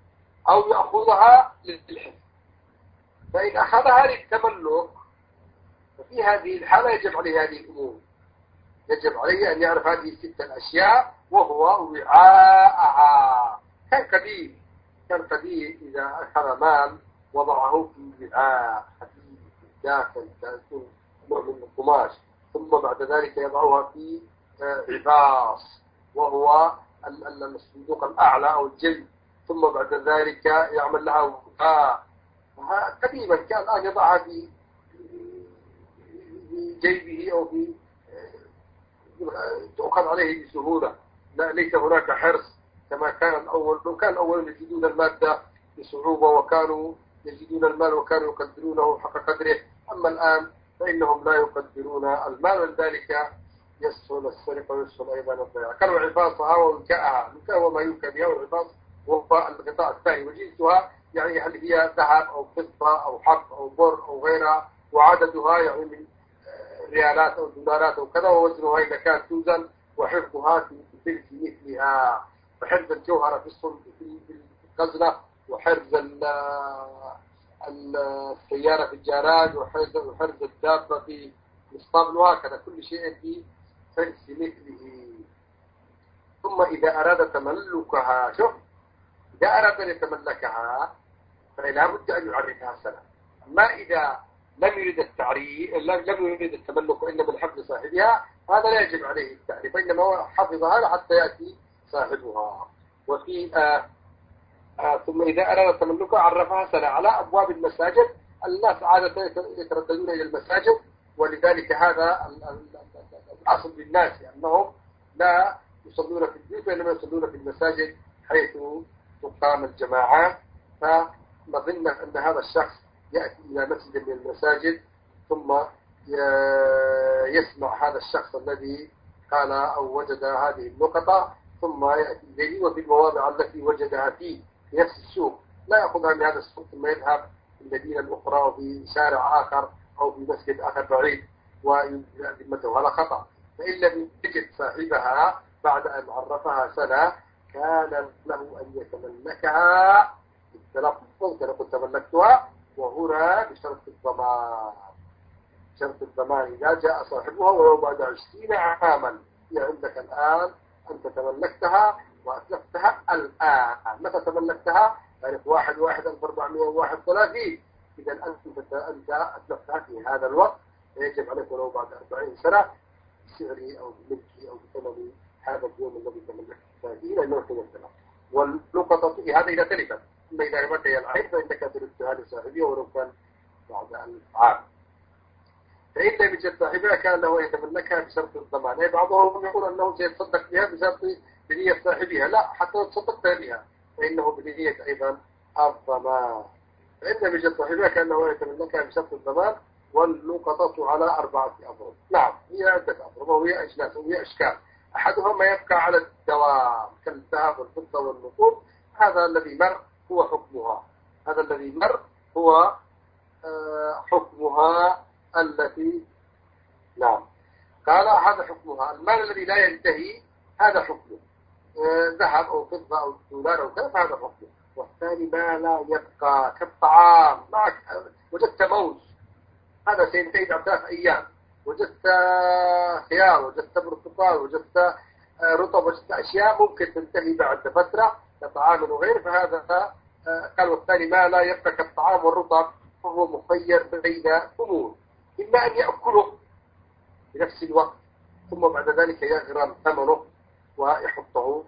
أو يأخذها للحفظ. فإن أخذها للتملك ففي هذه الحالة يجب عليه هذه الأمور، يجب عليه أن يعرف هذه الستة الأشياء، وهو وعاءها كالقدير. كالقدير إذا أخذ مال وضعه في وعاء حديد داخل تكون نوع من القماش، ثم بعد ذلك يضعها في عباص وهو الصندوق الأعلى أو الجلد، ثم بعد ذلك يعمل لها وعاء قديما كان الآن يضعها في جيبه أو في تؤخذ عليه بسهولة. لا، ليس هناك حرص كما كان الأول. لو كان الأول يجدون المادة بصعوبة وكانوا يجدون المال وكانوا يقدرونه حق قدره، أما الآن فإنهم لا يقدرون المال، ولذلك يسهل السرقة ويسهل أيضا الضياع. كانوا عفاصها ووكاءها، الوكاء وما يوكى بها، والعفاص وهو الغطاء الثاني، وجنسها يعني هل هي ذهب أو فضة أو حق أو بر أو غيرها، وعددها يعني من ريالات أو دولارات أو كذا، ووزنها إذا كانت توزن، وحفظها في تلك مثلها، وحفظ الجوهرة في الخزنة، وحفظ السيارة في الجراج، وحفظ الدابة في الاسطبل، وهكذا كل شيء في حفظ مثله. ثم إذا أراد تملكها، شوف، إذا أراد أن يتملكها فلا بد أن يعرفها سنة. أما إذا لم يريد التعريف، لم يريد التملك وإنما الحفظ صاحبها، هذا لا يجب عليه التعريف، إنما هو حفظها حتى يأتي صاحبها. وفي آه آه ثم إذا أراد تملكها عرفها سنة. على أبواب المساجد، الناس عادة يترددون إلى المساجد، ولذلك هذا الأصل للناس أنهم لا يصلون في البيوت وإنما يصلون في المساجد حيث تقام الجماعات. فنظن أن هذا الشخص يأتي إلى مسجد من المساجد، ثم يسمع هذا الشخص الذي قال أو وجد هذه النقطة، ثم يأتي إليه وفي المواضع التي وجدها فيه في نفس السوق، لا يأخذها من هذا السوق ثم يذهب في المدينة الأخرى أو في شارع آخر أو في مسجد آخر بعيد وينزل ذمته، هذا خطأ. فإن لم يجد صاحبها بعد أن عرفها سنة كان له أن يتملكها بالتلفظ كان قد تملكتها، وهنا بشرط الضمان. شرط الضمان إذا جاء صاحبها ولو بعد عشرين عاما، هي عندك الآن أنت تملكتها وأتلفتها الآن. متى تملكتها؟ تاريخ واحد واحد ألف وأربعمائة وواحد وثلاثين. إذا أنت أنت أتلفتها في هذا الوقت، فيجب عليك ولو بعد أربعين سنة بسعري أو بملكي أو بثمن هذا اليوم الذي تملكت فيه لأنه تملكتها. واللقطة هذا إذا تلفت، أما إذا غمت هي العين فإنك تردها لصاحبها ولو كان بعد ألف عام. فإن لم يجد صاحبها كان له يتملكها بشرط الضمان. أي بعضهم يقول أنه سيتصدق بها بشرط بنية صاحبها، لا، حتى تصدق بها فإنه بنية أيضا الضمان. فإن لم يجد صاحبها كان له يتملكها بشرط الضمان. واللقطة على أربعة أضرب. نعم، هي عدة أضرب وهي أجناس وهي أشكال. أحدها ما يبقى على الدوام كالذهب والفضة والنقود، هذا الذي مر هو حكمها. هذا الذي مر هو آه حكمها التي نعم قال هذا حكمها. المال الذي لا ينتهي هذا حكمه، آه ذهب أو فضة أو دولار أو كذا، هذا حكمه. والثاني ما لا يبقى كالطعام، معك وجدت موز هذا سينتهي بعد ثلاث أيام، وجدت خيار، وجدت برتقال، وجدت رطب، وجدت أشياء ممكن تنتهي بعد فترة كطعام وغيره، فهذا قال. والثاني ما لا يبقى كالطعام والرطب، فهو مخير بين أمور، إما أن يأكله في نفس الوقت ثم بعد ذلك يغرم ثمنه ويحطه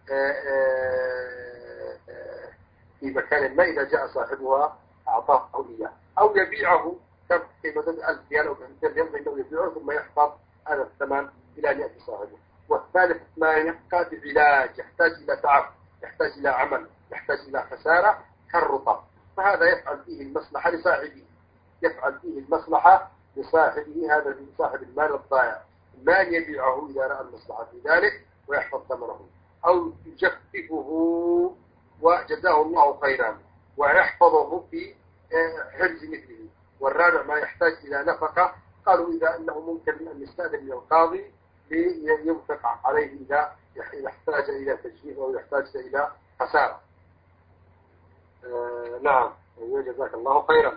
في مكان ما إذا جاء صاحبها أعطاه إياه، أو يبيعه في مدد ألف ريال أو خمسين ريال فإنه يبيعه ثم يحفظ هذا الثمن إلى أن يأتي صاحبه. والثالث ما يبقى بعلاج، يحتاج إلى تعب، يحتاج إلى عمل، يحتاج إلى خسارة كالرطب، فهذا يفعل فيه المصلحة لصاحبه، يفعل فيه المصلحة لصاحبه، هذا صاحب المال الضائع، ما يبيعه إذا رأى المصلحة في ذلك ويحفظ ثمنه، أو يجففه وجزاه الله خيرا ويحفظه في حرز مثله. والرابع ما يحتاج إلى نفقة، قالوا إذا أنه ممكن أن يستأذن من القاضي لينفق عليه إذا يحتاج إلى تجفيف أو يحتاج إلى خسارة. آه نعم، جزاك الله خيرا.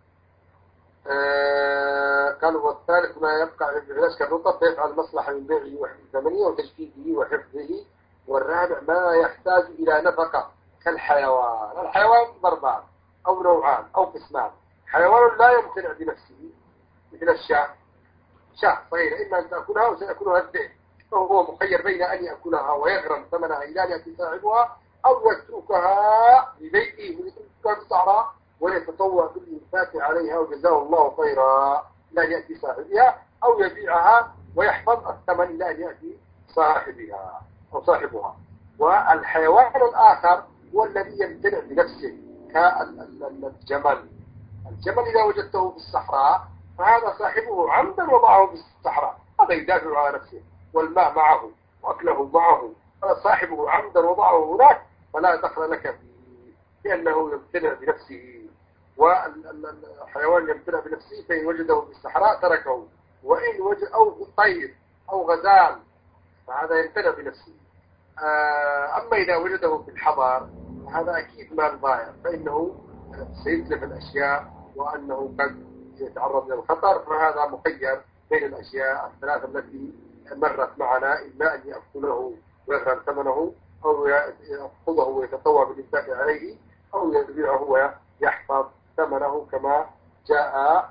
آه قالوا والثالث ما يبقى بلاش كالرطب فيفعل مصلحة من بيعه وحفظ ثمنه وتجفيفه وحفظه. والرابع ما يحتاج إلى نفقة كالحيوان. الحيوان ضربان أو نوعان أو قسمان. حيوان لا يمتنع بنفسه مثل الشاة، شاة صغيرة إما أن تأكلها وسيأكلها الذئب، فهو مخير بين أن يأكلها ويغرم ثمنها إلى أن يأتي صاحبها أو يتركها ببيته من الصحراء ويتطوع بالإنفاق عليها وجزاه الله خيرا إلى أن يأتي صاحبها، أو يبيعها ويحفظ الثمن إلى أن يأتي صاحبها أو صاحبها. والحيوان الآخر هو الذي يمتنع بنفسه كالجمل. الجمل إذا وجدته في الصحراء فهذا صاحبه عمدا وضعه في الصحراء، هذا يدافع عن نفسه والماء معه وأكله معه. صاحبه عمدا وضعه هناك فلا دخل لك فيه لأنه يمتنع بنفسه. والحيوان يمتنع بنفسه فإن وجده في الصحراء تركه، وإن وجد أو طير أو غزال فهذا يمتنع بنفسه. أما إذا وجده في الحضر هذا أكيد مال ضائع فإنه سيتلف الأشياء وأنه قد يتعرض للخطر، فهذا مخير بين الأشياء الثلاثة التي مرت معنا، إما أن يأكله ويغرم ثمنه أو يأخذه ويتطوع بالإنفاق عليه أو يبيعه ويحفظ ثمنه كما جاء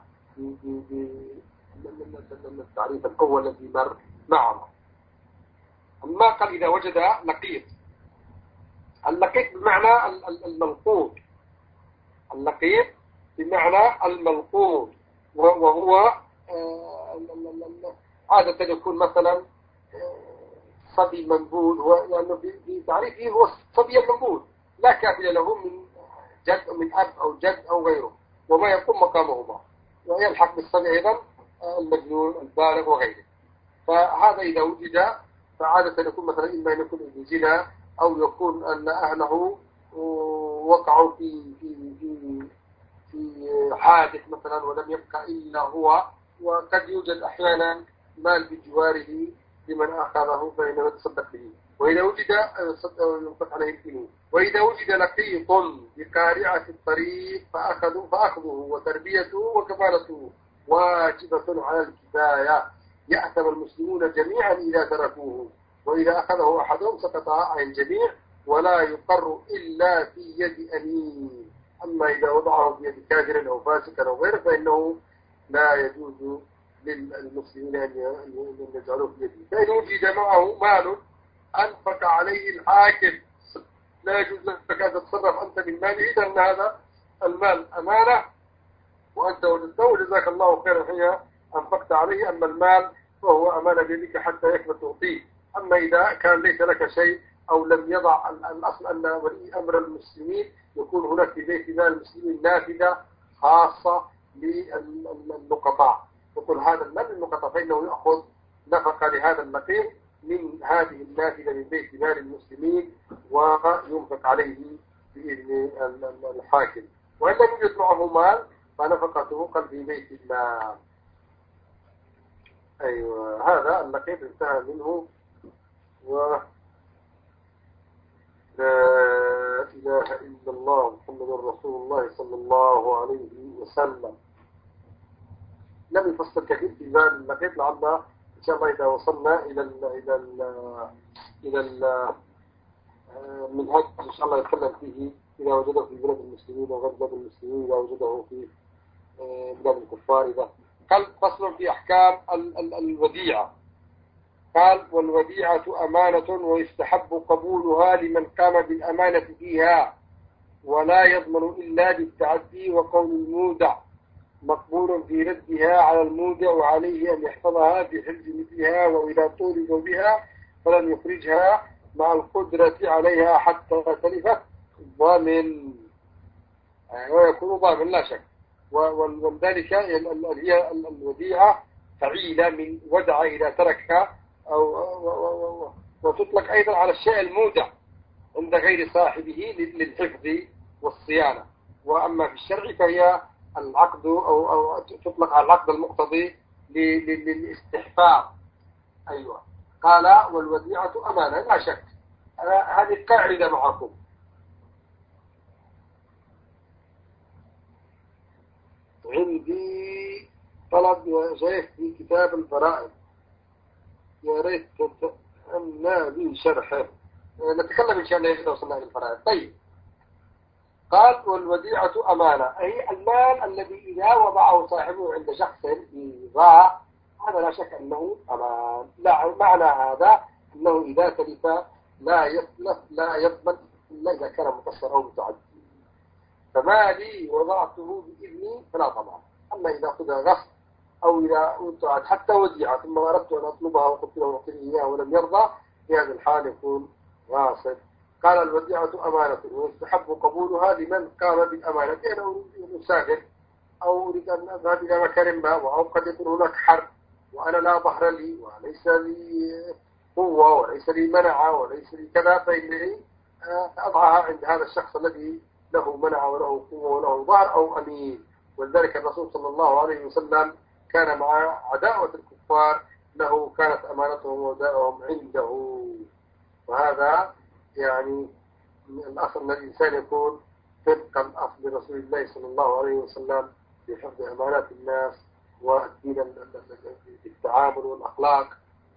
التعريف الأول الذي مر معنا. أما قال إذا وجد لقيط. اللقيط بمعنى الملقوط، اللقيط بمعنى الملقوط، وهو عادة يكون مثلا صبي منبوذ، لأنه في تعريفه هو الصبي المنبوذ لا كافل له من جد أو من أب أو جد أو غيره وما يقوم مقامهما، ويلحق بالصبي أيضا المجنون البالغ وغيره. فهذا إذا وجد فعادة يكون مثلا إما أن يكون ابن زنا أو يكون أن أهله وقعوا في في في في حادث مثلا ولم يبقى إلا هو، وقد يوجد أحيانا مال بجواره لمن أخذه فإنه يتصدق به. وإذا وجد ينفق عليه الكنوز. وإذا وجد لقيط بقارعة الطريق فأخذه فأخذه وتربيته وكفالته واجبة على الكفاية، يأثم المسلمون جميعا إذا تركوه، وإذا أخذه أحدهم سقط عن الجميع ولا يقر إلا في يد أمين. أما إذا وضعه في يد كافر أو فاسق أو غيره فإنه لا يجوز للمسلمين أن يجعلوه في يده. فإن وجد معه مال أنفق عليه الحاكم لا يجوز لك أن تتصرف أنت من ماله، لأن هذا المال أمانة وأنت وجدته جزاك الله خيرا حين أنفقت عليه. أما المال فهو أمانة بيدك حتى يكمل تعطيه. أما إذا كان ليس لك شيء أو لم يضع الأصل أن ولي أمر المسلمين يكون هناك في بيت مال المسلمين نافذة خاصة للنقطاء، يقول هذا المال للنقطاء فإنه يأخذ نفقة لهذا اللقيط من هذه النافذة من بيت مال المسلمين وينفق عليه بإذن الحاكم. وإن لم يوجد معه مال فنفقته قد في بيت المال. أيوة هذا اللقيط انتهى منه. و لا إله إلا الله محمد رسول الله صلى الله عليه وسلم. لم يفصل كثير في باب اللقيط، لعل إن شاء الله إذا وصلنا إلى ال إلى ال إلى ال منهج إن شاء الله يتكلم فيه إذا وجده في بلاد المسلمين وغير بلاد المسلمين، إذا وجده في بلاد الكفار. إذا قال فصل في أحكام ال ال الوديعة. قال والوديعة أمانة ويستحب قبولها لمن قام بالأمانة فيها ولا يضمن إلا بالتعدي، وقول المودع مقبول في ردها على المودع وعليه أن يحفظها بحفظ مثلها، وإذا طولب بها فلن يخرجها مع القدرة عليها حتى تلفت ضامن، ويكون ضامن لا شك. وذلك هي الوديعة فعيلة من ودع إذا تركها، أو وتطلق أيضا على الشيء المودع عند غير صاحبه للحفظ والصيانة. وأما في الشرع فهي العقد أو, أو تطلق على العقد المقتضي للاستحفاظ. أيوة قال والوديعة أمانة لا شك. هذه قاعدة معكم. عندي طلب يا شيخ في كتاب الفرائض، يا ريت أن لي شرحه. نتكلم إن شاء الله إذا وصلنا للفرائض. طيب، قال والوديعة أمانة، أي المال الذي إذا وضعه صاحبه عند شخص ضاع، هذا لا شك أنه أمان. لا معنى هذا أنه إذا تلف لا يتلف لا يضمن إلا إذا كان مقصر أو متعدي. فمالي وضعته بإذني فلا ضمان. أما إذا أخذ غصب أو إذا أنتعد حتى وديعة ثم أردت أن أطلبها وقلت له أعطني إياها ولم يرضى، في هذا الحال يكون غاصب. قال الوديعة أمانة ويستحب قبولها لمن قام بالأمانة. أنا أريد أن أسافر أو أريد أن أذهب إلى مكان ما، أو قد يكون هناك حرب وأنا لا ظهر لي وليس لي قوة وليس لي منع وليس لي كذا، فإنني أضعها عند هذا الشخص الذي له منع وله قوة وله ظهر أو أمين. ولذلك الرسول صلى الله عليه وسلم كان مع عداوة الكفار له كانت أمانتهم ودائهم عنده. وهذا يعني الأصل أن الإنسان يكون طبقا أصل رسول الله صلى الله عليه وسلم في حفظ أمانات الناس والدين التعامل والأخلاق.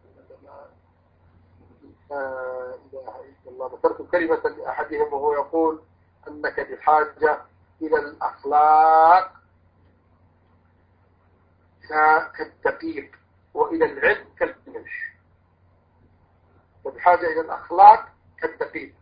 لا إله إلا الله. ذكرت كلمة لأحدهم وهو يقول أنك بحاجة إلى الأخلاق كالدقيق وإلى العلم كالملح. بحاجة إلى الأخلاق كالدقيق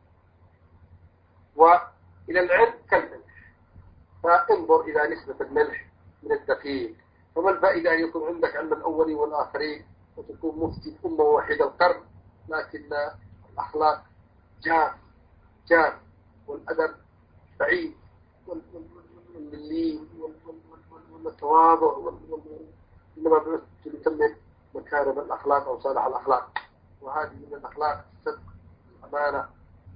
وإلى العلم كالملح. فانظر إلى نسبة الملح من الدقيق. فما الفائدة أن يكون عندك علم الأولين والآخرين وتكون مفتي أمة واحدة القرن، لكن الأخلاق جاف جاف والأدب بعيد واللين والتواضع، إنما بعثت لتمم مكارم الأخلاق أو صالح الأخلاق. وهذه من الأخلاق الصدق، الأمانة،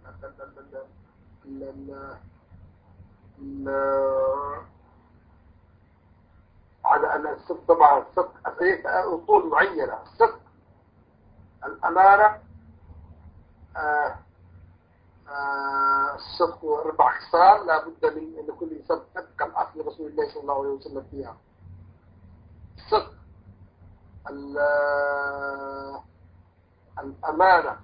على أن الصدق طبعا الصدق أصول معينة. الصدق، الأمانة، آه آه الصدق أربع خصال لا بد من أن كل إنسان تبقى الأصل رسول الله صلى الله عليه وسلم فيها. الصدق، الأمانة،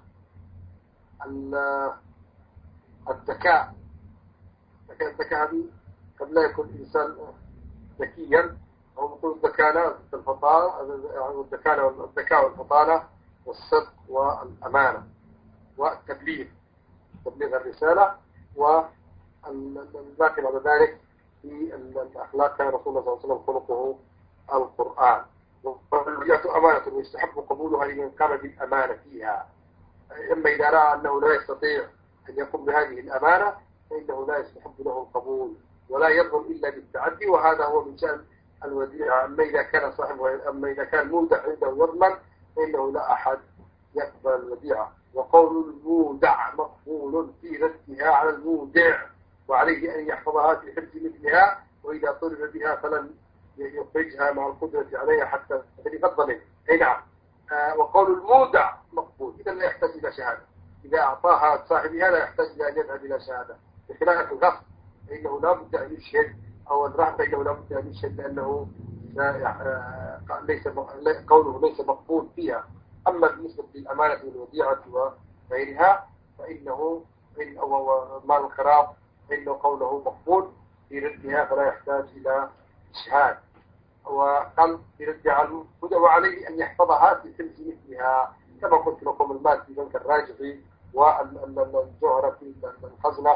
الذكاء. الذكاء هذه قد لا يكون الإنسان ذكيا، أو نقول الذكاء والفطانة، الذكاء والفطانة والصدق والأمانة والتبليغ، تبليغ الرسالة. والباقي بعد ذلك في الأخلاق كان رسول الله صلى الله عليه وسلم خلقه القرآن. والوديعة أمانة ويستحب قبولها لمن قام بالأمانة فيها. أما إذا رأى أنه لا يستطيع أن يقوم بهذه الأمانة فإنه لا يستحب له القبول ولا يضمن إلا بالتعدي، وهذا هو من شأن الوديعة. أما إذا كان صاحبه أما إذا كان مودع عنده يضمن فإنه لا أحد يقبل الوديعة. وقول المودع مقبول في ردها على المودع، وعليه أن يحفظها في حفظ مثلها، وإذا طلب بها فلن يخرجها مع القدرة عليها حتى تفضل. أي نعم. آه وقول المودع مقبول، إذا لا يحتاج إلى شهادة. إذا أعطاها صاحبها لا يحتاج إلى أن يذهب إلى شهادة، بخلاف الغصب فإنه لا بد أن يشهد، أو الرهن فإنه لا بد أن يشهد لأنه آه ليس قوله ليس مقبول فيها. أما بالنسبة للأمانة والوديعة وغيرها فإنه أو مال الخراب فإنه قوله مقبول في ردها فلا يحتاج إلى إشهاد. وقال في ردها على المودع وعليه أن يحفظها في حفظ مثلها، كما قلت لكم المال في بنك الراجحي والجوهرة في الخزنة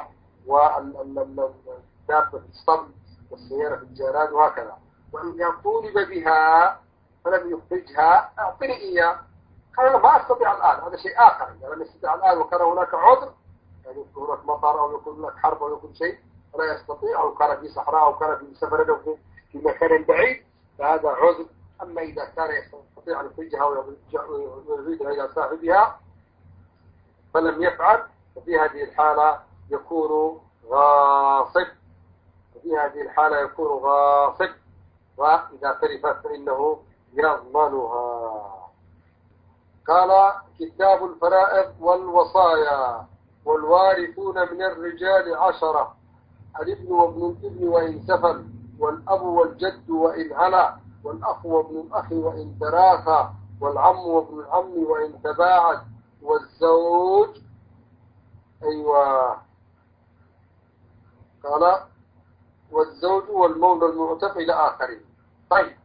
والدابة في الصبل والسيارة في الجراد وهكذا. وإذا طولب بها فلم يخرجها أعطني إياه. قال ما أستطيع الآن، هذا شيء آخر. إذا لم يستطيع الآن وكان هناك عذر، يعني يكون هناك مطر أو يكون هناك حرب أو يكون شيء فلا يستطيع، أو كان في صحراء أو كان في سفر أو في مكان بعيد، فهذا عذر. أما إذا كان يستطيع أن يخرجها ويريدها إلى صاحبها فلم يفعل، ففي هذه الحالة يكون غاصب. وفي هذه الحالة يكون غاصب. وإذا تلفت فإنه يضمنها. قال كتاب الفرائض والوصايا. والوارثون من الرجال عشرة، الابن وابن الابن وإن سفل، والأب والجد وإن علا، والأخ وابن الأخ وإن تراخى، والعم وابن العم وإن تباعد، والزوج أيوة قال والزوج والمولى المعتق إلى آخره. طيب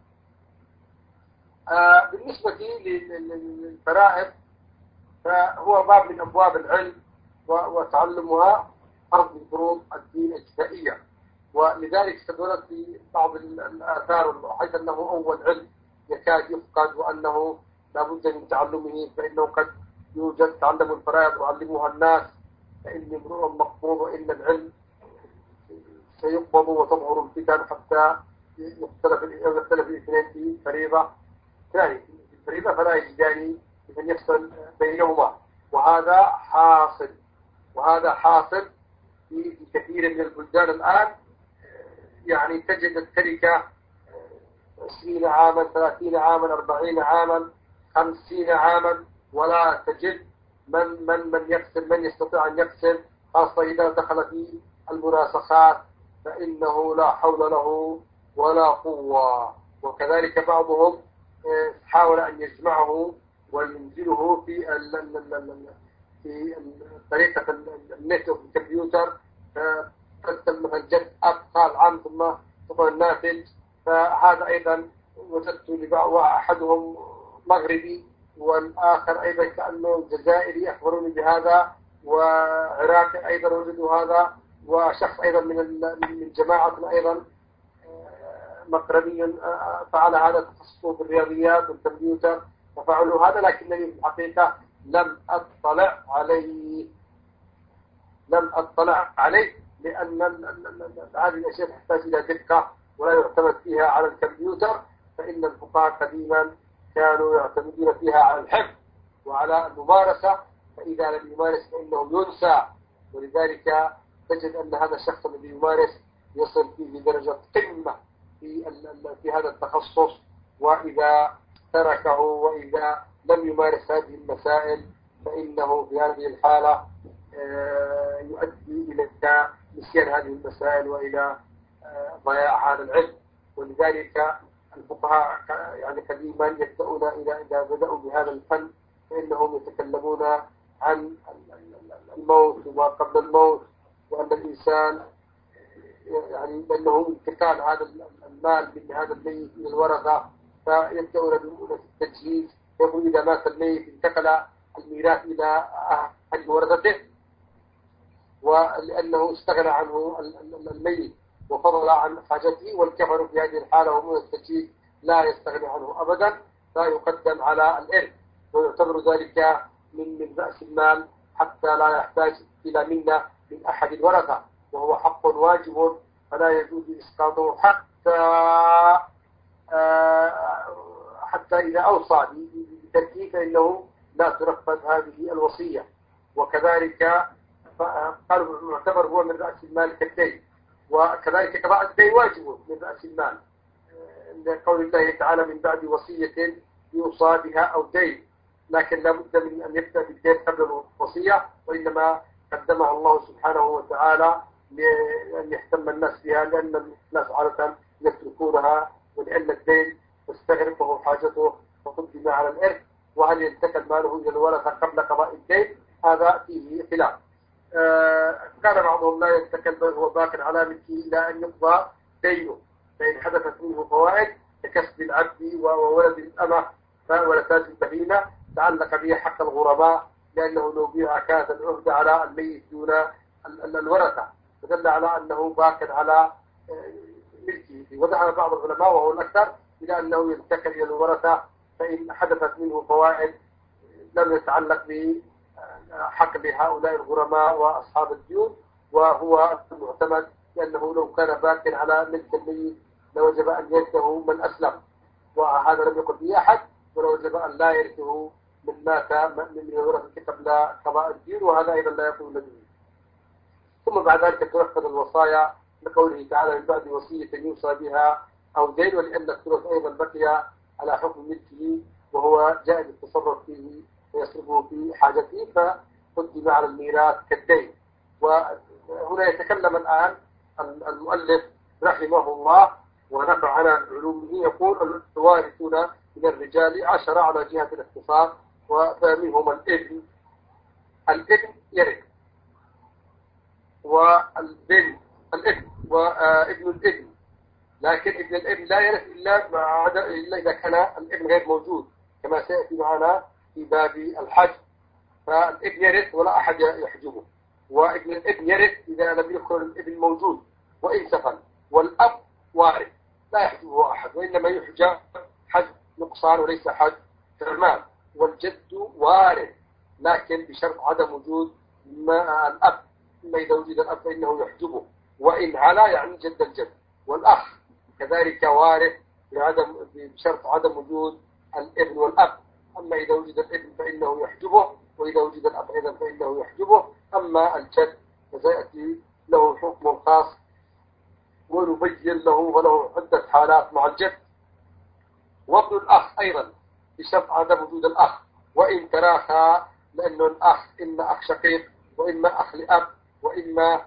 آه بالنسبة للفرائض فهو باب من أبواب العلم وتعلمها فرض من فروض الدين الابتدائية، ولذلك استدلت في بعض الآثار حيث أنه أول علم يكاد يفقد وأنه لا بد من تعلمه، فإنه قد يوجد تعلم الفرائض وعلموها الناس، فإن امرؤ مقبوض وإن العلم سيقبض وتظهر الفتن حتى يختلف يختلف الاثنين في فريضة ثانية الفريضة فلا يجدان لمن يفصل بينهما، وهذا حاصل وهذا حاصل في كثير من البلدان الآن. يعني تجد التركة عشرين عاما ثلاثين عاما أربعين عاما خمسين عاما ولا تجد من من من يقسم من يستطيع أن يقسم، خاصة إذا دخل في المناسخات فإنه لا حول له ولا قوة. وكذلك بعضهم حاول أن يجمعه وينزله في في طريقة النت والكمبيوتر، ترسل مثلا جد أب قال عام ثم تقول الناتج، فهذا أيضا وجدت لبعض أحدهم مغربي والآخر أيضا كأنه جزائري أخبروني بهذا، وعراقي أيضا وجدوا هذا، وشخص أيضا من من جماعة أيضا مغربي فعل هذا تخصصه بالرياضيات والكمبيوتر وفعلوا هذا، لكنني في الحقيقة لم أطلع عليه لم أطلع عليه لأن هذه الأشياء تحتاج إلى دقة ولا يعتمد فيها على الكمبيوتر، فإن الفقهاء قديما كانوا يعتمدون فيها على الحفظ وعلى الممارسة، فإذا لم يمارس فإنه ينسى، ولذلك تجد أن هذا الشخص الذي يمارس يصل فيه درجة قمة في في هذا التخصص، وإذا تركه وإذا لم يمارس هذه المسائل فإنه في هذه الحالة يؤدي إلى نسيان هذه المسائل وإلى ضياع هذا العلم. ولذلك الفقهاء يعني قديما يبدأون إذا إذا بدأوا بهذا الفن فإنهم يتكلمون عن الموت وما قبل الموت، وأن الإنسان يعني لأنه انتقال هذا المال من هذا الميت إلى الورثة، فيبدأون بالتجهيز، يقول إذا مات الميت انتقل الميراث إلى أهل ورثته، ولأنه استغنى عنه الميت وفضل عن حاجته، والكفر في هذه الحالة وهو التجهيز لا يستغني عنه أبدا، لا يقدم على الإرث، ويعتبر ذلك من من رأس المال حتى لا يحتاج إلى منة من أحد الورثة، وهو حق واجب فلا يجوز إسقاطه حتى حتى إذا أوصى بتركه فإنه لا تنفذ هذه الوصية. وكذلك قالوا يعتبر هو من رأس المال كالدين، وكذلك قضاء الدين واجب من رأس المال لقول الله تعالى من بعد وصية يوصى بها أو دين، لكن لا بد من أن يبدأ بالدين قبل الوصية، وإنما قدمها الله سبحانه وتعالى لأن يهتم الناس بها، لأن الناس عادة يتركونها، ولأن الدين تستغرقه حاجته فقدم على الإرث، وهل ينتقل ماله إلى الورثة قبل قضاء الدين هذا فيه خلاف. آه كان بعضهم لا ينتقل بل هو باق على ملكه إلى أن يقضى دينه، فإن حدثت منه فوائد ككسب العبد وولد الأمة ولتاج البهيمة تعلق به حق الغرباء، لأنه لو بيع كانت العهد على الميت دون الورثة، فدل على أنه باق على ملكه. وذهب بعض العلماء وهو الأكثر إلى أنه ينتقل إلى الورثة، فإن حدثت منه فوائد لم يتعلق بحق لهؤلاء الغرماء وأصحاب الديون، وهو المعتمد لأنه لو كان باق على ملك الميت لوجب أن يرثه من أسلم، وهذا لم يقل به أحد، ولوجب أن لا يرثه من مات من الورثة قبل قضاء الدين، وهذا أيضا لا يقول به. ثم بعد ذلك تنفذ الوصايا لقوله تعالى من بعد وصية يوصى بها أو دين، ولأن الثلث أيضا بقي على حكم ملكه وهو جائز التصرف فيه ويصرفه في حاجته، فقدم على الميراث كالدين. وهنا يتكلم الآن المؤلف رحمه الله ونقع على علومه. يقول الوارثون من الرجال عشرة على جهة الاختصار، ومنهم الابن. الابن يرث، والبنت الابن وابن الابن، لكن ابن الابن لا يرث إلا بعد إلا إذا كان الابن غير موجود، كما سيأتي معنا في باب الحج. فالابن يرث ولا أحد يحجبه، وابن الابن يرث إذا لم يكن الابن موجود وإن سفل. والأب وارث لا يحجبه أحد، وإنما يحجب حجب نقصان وليس حجب حرمان. والجد وارث لكن بشرط عدم وجود ما الأب، إما إذا وجد الأب فإنه يحجبه، وإن علا يعني جد الجد. والأخ كذلك وارث بعدم بشرط عدم وجود الابن والأب، أما إذا وجد الابن فإنه يحجبه، وإذا وجد الأب أيضا فإنه يحجبه. أما الجد فسيأتي له حكم خاص ونبين له، وله عدة حالات مع الجد. وابن الأخ أيضا بشرط عدم وجود الأخ، وإن تراخى، لأنه الأخ إما أخ شقيق وإما أخ لأب وإما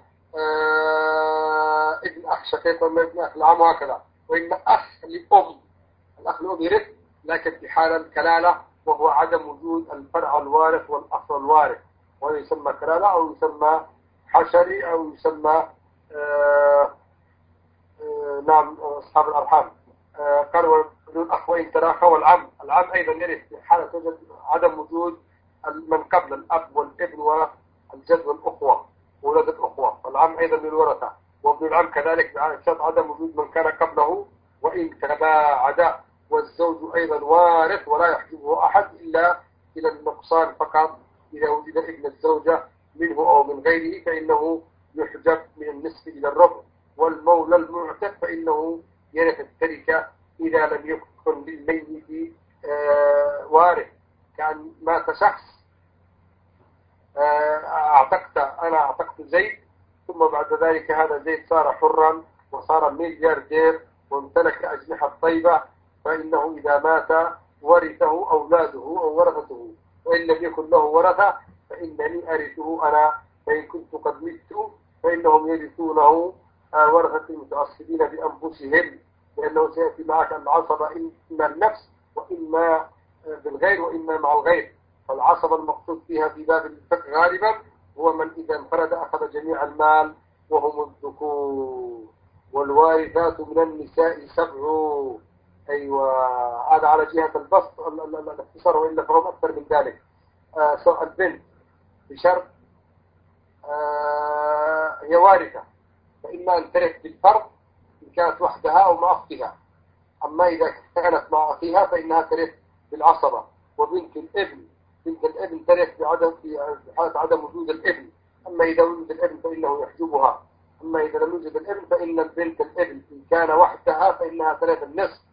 آه ابن أخ شقيق وإما ابن أخ لعم، وهكذا. وإما أخ لأم، الأخ لأم يرث لكن في حال الكلالة، وهو عدم وجود الفرع الوارث والأصل الوارث، وهذا يسمى كلالة أو يسمى حشري أو يسمى آه آه نعم أصحاب الأرحام. آه قال وابن الأخ وإن تراخى. والعم، العم أيضا يرث في حالة وجد عدم وجود من قبل الأب والابن والجد والأخوة وولد الأخوة، فالعم أيضا من الورثة. وابن العم كذلك بشرط عدم وجود من كان قبله وإن تباعد. والزوج أيضا وارث ولا يحجبه أحد إلا إلى النقصان فقط، إذا وجد ابن الزوجة منه أو من غيره فإنه يحجب من النصف إلى الربع. والمولى المعتق فإنه يرث التركة إذا لم يكن للميت آه وارث، كان مات شخص آه أعتقت أنا أعتقت زيد، ثم بعد ذلك هذا زيد صار حرا وصار ملياردير وامتلك أجنحة طيبة، فإنه إذا مات ورثه أولاده أو ورثته، وإن لم يكن له ورثة فإنني أرثه أنا، فإن كنت قد مت فإنهم يرثونه ورثة المتعصبين بأنفسهم، لأنه سيأتي معك العصبة إما النفس وإما بالغير وإما مع الغير. فالعصبة المقصود فيها في باب الفقه غالبا هو من إذا انفرد أخذ جميع المال وهم الذكور. والوارثات من النساء سبع. أيوة، هذا على جهة البسط الاختصار، وإلا فهم أكثر من ذلك. آه سواء البنت بشرط آه هي وارثة، فإما أن ترث بالفرض إن كانت وحدها أو مع أختها، أما إذا كانت مع أخيها فإنها ترث بالعصبة. وبنت الابن، بنت الابن ترث بعدم في حالة عدم وجود الابن، أما إذا وجد الابن فإنه يحجبها. أما إذا لم يوجد الابن فإن البنت الابن إن كان وحدها فإنها ترث النصف،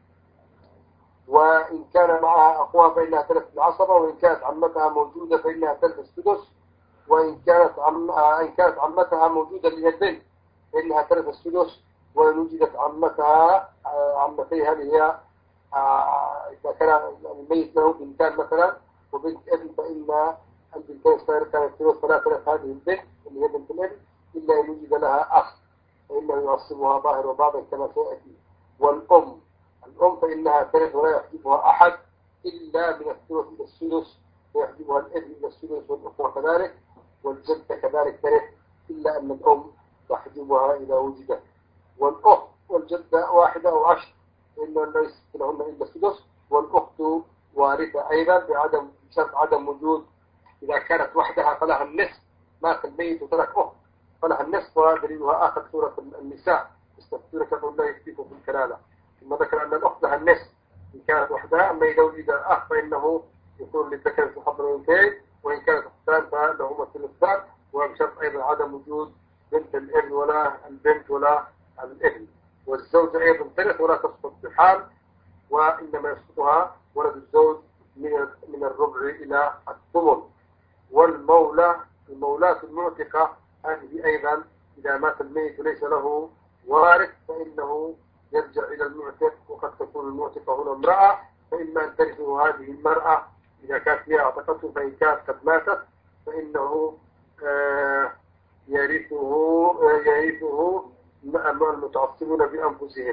وإن كان معها أخوها فإنها ترث بالعصبة، وإن كانت عمتها موجودة فإنها ترث السدس، وإن كانت عم... إن كانت عمتها موجودة اللي هي البنت فإنها ترث السدس، وإن وجدت عمتها عمتيها اللي هي إذا كان الميت له بنتان مثلا وبنت ابن، فإن البنتين كانت الثلث فلا ترث هذه البنت اللي هي بنت الابن إلا أن وجد لها أخ فإنه يعصبها ظاهر وباطن كما سيأتي. والأم، الأم فإنها ترث ولا يحجبها أحد إلا من الثلث إلى السدس، ويحجبها الابن إلى السدس والأخوة كذلك. والجدة كذلك ترث إلا أن الأم تحجبها إذا وجدت. والأخت والجدة واحدة أو عشر فإنه ليس لهن إلا السدس. والأخت وارثة أيضا بعدم بشرط عدم وجود، إذا كانت وحدها فلها النصف، مات الميت وترك أخت فلها النصف، ودليلها آخر سورة النساء استفتونك قل الله يكفيكم في الكلالة، ثم ذكر أن الأخت لها النصف إن كانت وحدها. أما إذا وجد أخ فإنه يكون للذكر في حظ الأنثيين، وإن كانت أختان فلهما الثلثان، وبشرط أيضا عدم وجود بنت الابن ولا البنت ولا الابن. والزوجة أيضا ترث ولا تسقط بحال، وإنما يسقطها ولد الزوج من من الربع إلى الثمن. والمولى، المولاة المعتقة هذه أيضا إذا مات الميت وليس له وارث فإنه يرجع إلى المعتق، وقد تكون المعتقة هنا امرأة، فإما أن ترثه هذه المرأة إذا كانت هي اعتقته، فإن كانت قد ماتت فإنه آه يرثه آه يرثه المتعصبون بأنفسهم.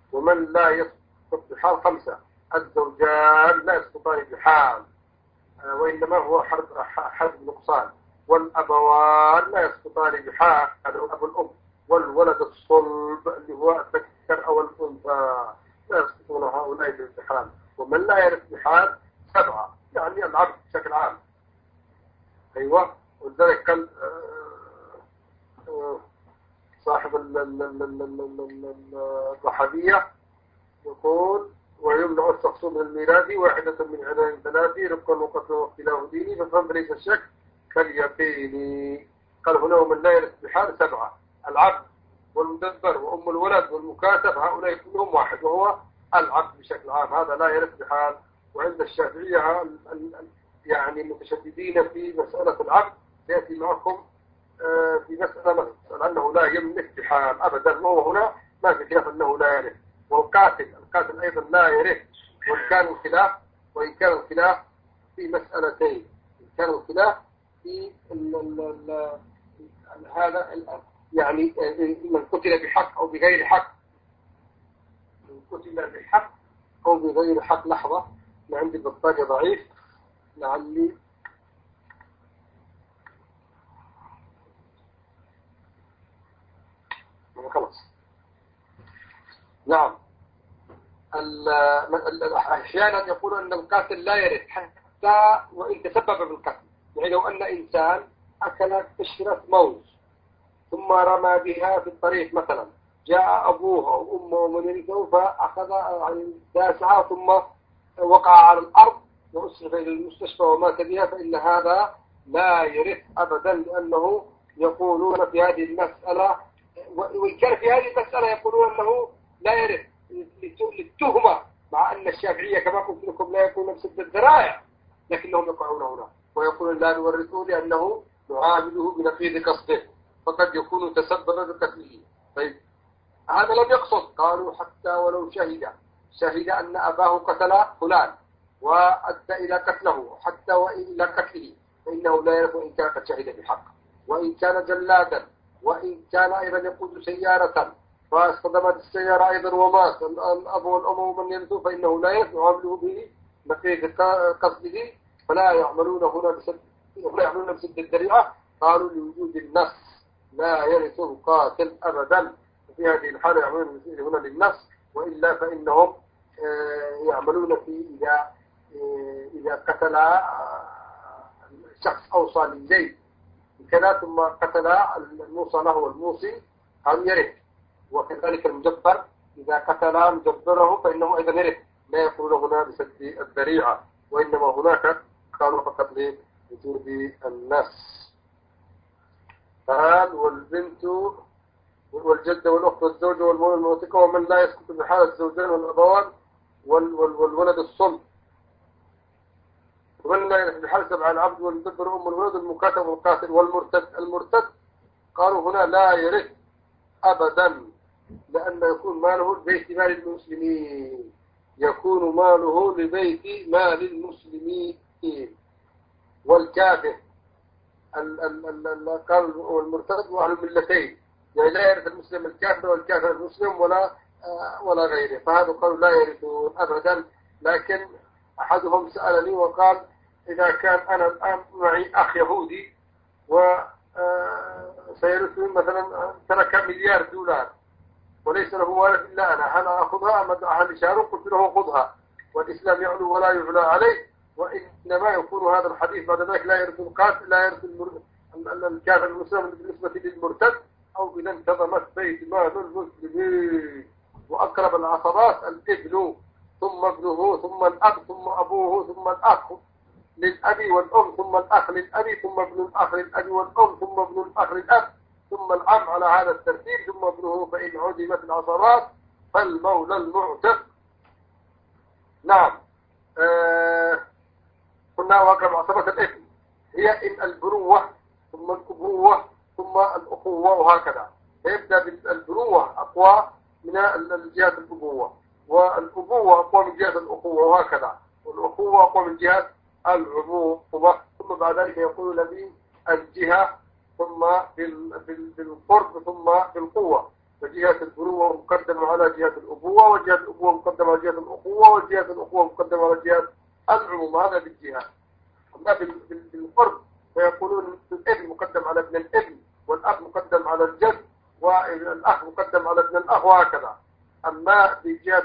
ومن لا يسقط بحال خمسة. الزوجان لا يسقطان بحال وإنما هو حرب حرب نقصان. والأبوان لا يسقطان بحال، الأب والأم. والولد الصلب اللي هو الذكر أو الأنثى لا يسقطون هؤلاء بحال. ومن لا يرث بحال سبعة، يعني العبد بشكل عام. أيوة. ولذلك كان صاحب الضحبية يقول: ويمنع الشخص من الميراث واحدة من عنان ثلاث رفقا وقتل واختلاف ديني ففهم ليس الشك كاليقين. قال هنا: ومن لا يرث بحال سبعة، العبد والمدبر وأم الولد والمكاتب، هؤلاء كلهم واحد وهو العبد بشكل عام، هذا لا يرث بحال. وعند الشافعية يعني المتشددين في مسألة العبد سيأتي معكم في مسألة أنه لا يملك بحال أبدا، وهو هنا ما في خلاف أنه لا يرث. والقاتل القاتل أيضا لا يرث، وإن كان الخلاف وإن كان الخلاف في مسألتين. إن كان الخلاف في ال ال ال هذا يعني من قتل بحق أو بغير حق، من قتل بحق أو بغير حق. لحظة، ما عندي بطارية ضعيف لعلي خلاص. نعم. أحيانا يقول أن القاتل لا يرث حتى وإن تسبب بالقتل. يعني لو أن إنسان أكل قشرة موز ثم رمى بها في الطريق مثلا، جاء أبوه أو أمه ومن يرثه فأخذ داسها ثم وقع على الأرض وأسرف إلى المستشفى ومات بها، فإن هذا لا يرث أبدا، لأنه يقولون في هذه المسألة، وإن كان في هذه المسألة يقولون أنه لا يرث للتهمة، مع أن الشافعية كما قلت لكم لا يكون بسد الذرائع، لكنهم يقعون هنا ويقولون لا نورثه لأنه نعامله بنقيض قصده، فقد يكون تسبب بقتله. طيب هذا لم يقصد، قالوا حتى ولو شهد شهد أن أباه قتل فلان وأدى إلى قتله حتى وإلى قتله، فإنه لا يرث وإن كان قد شهد بالحق. وإن كان جلادا، وإن كان أيضا يقود سيارة فاصطدمت السيارة أيضا ومات الأب والأم ومن يرثه، فإنه لا يرث يعامله به نقيض قصده، فلا يعملون هنا بسد لا يعملون بسد الذريعة. قالوا لوجود النص لا يرثه القاتل أبدا، في هذه الحالة يعملون هنا للنص، وإلا فإنهم يعملون في إذا إذا قتل شخص أوصى لزيد كذا ثم قتل الموصى له والموصي قالوا يرث. وكذلك المجبر إذا قتل مجبره فإنه أيضا يرث، لا يقولون هنا بسد الذريعة، وإنما هناك قالوا فقط لوجود النص. قال: والبنت والجدة والأخت والزوجة والمولى الموثقة ومن لا يسقط بحال الزوجين والأبوان والولد الصلب. ومن لا يرث بحال سبع العبد والمدبر أم الولد المكاتب والقاتل والمرتد. المرتد قالوا هنا لا يرث أبدا، لأن يكون ماله لبيت مال المسلمين، يكون ماله لبيت مال المسلمين. والكافر قال والمرتد وأهل الملتين، يعني لا يرث المسلم الكافر والكافر المسلم ولا ولا غيره، فهذا قالوا لا يرثون أبدا. لكن أحدهم سألني وقال: إذا كان أنا الآن معي أخ يهودي وسيرثني مثلا ترك مليار دولار وليس له وارث إلا أنا، هل أخذها أم أدعها لشارك؟ قلت له خذها، والإسلام يعلو ولا يعلى عليه، وإنما يكون هذا الحديث بعد ذلك لا يرث القاتل لا يرث الكافر المسلم بالنسبة للمرتد، أو إذا انتظمت بيت مال المسلمين. وأقرب العصبات الابن ثم ابنه ثم الأب ثم أبوه ثم الأخ للأبي والأم ثم الأخ للأبي ثم ابن الأخ للأبي والأم ثم ابن الأخ للأب ثم العم على هذا الترتيب ثم ابنه، فإن عدمت العصبات فالمولى المعتق. نعم. آه قلنا وأقرب عصبات الابن هي إن البروة ثم الأبوة ثم الأخوة وهكذا، فيبدأ بالبروة أقوى من الجهة الأبوة، والأبوة أقوى من جهة الأخوة وهكذا، والأخوة أقوى من جهة العبوة، ثم بعد ذلك يقول الذي الجهة ثم بالقرب ثم بالقوة. فجهة البروة مقدمة على جهة الأبوة، وجهة الأبوة مقدمة على جهة الأخوة، وجهة الأخوة مقدمة على جهة العموم. هذا بالجهة. أما بالقرب فيقولون الابن مقدم على ابن الابن، والأب مقدم على الجد، والأخ مقدم على ابن الأخ، وهكذا. أما بجهة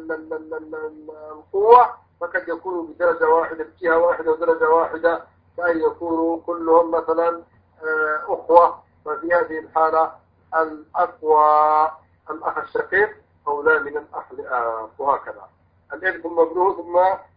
القوة فقد يكونوا بدرجة واحدة، بجهة واحدة ودرجة واحدة، كأن يكونوا كلهم مثلا أخوة. ففي هذه الحالة الأقوى الأخ الشقيق أولى من الأخ الآب، وهكذا. الابن ثم ابنه ثم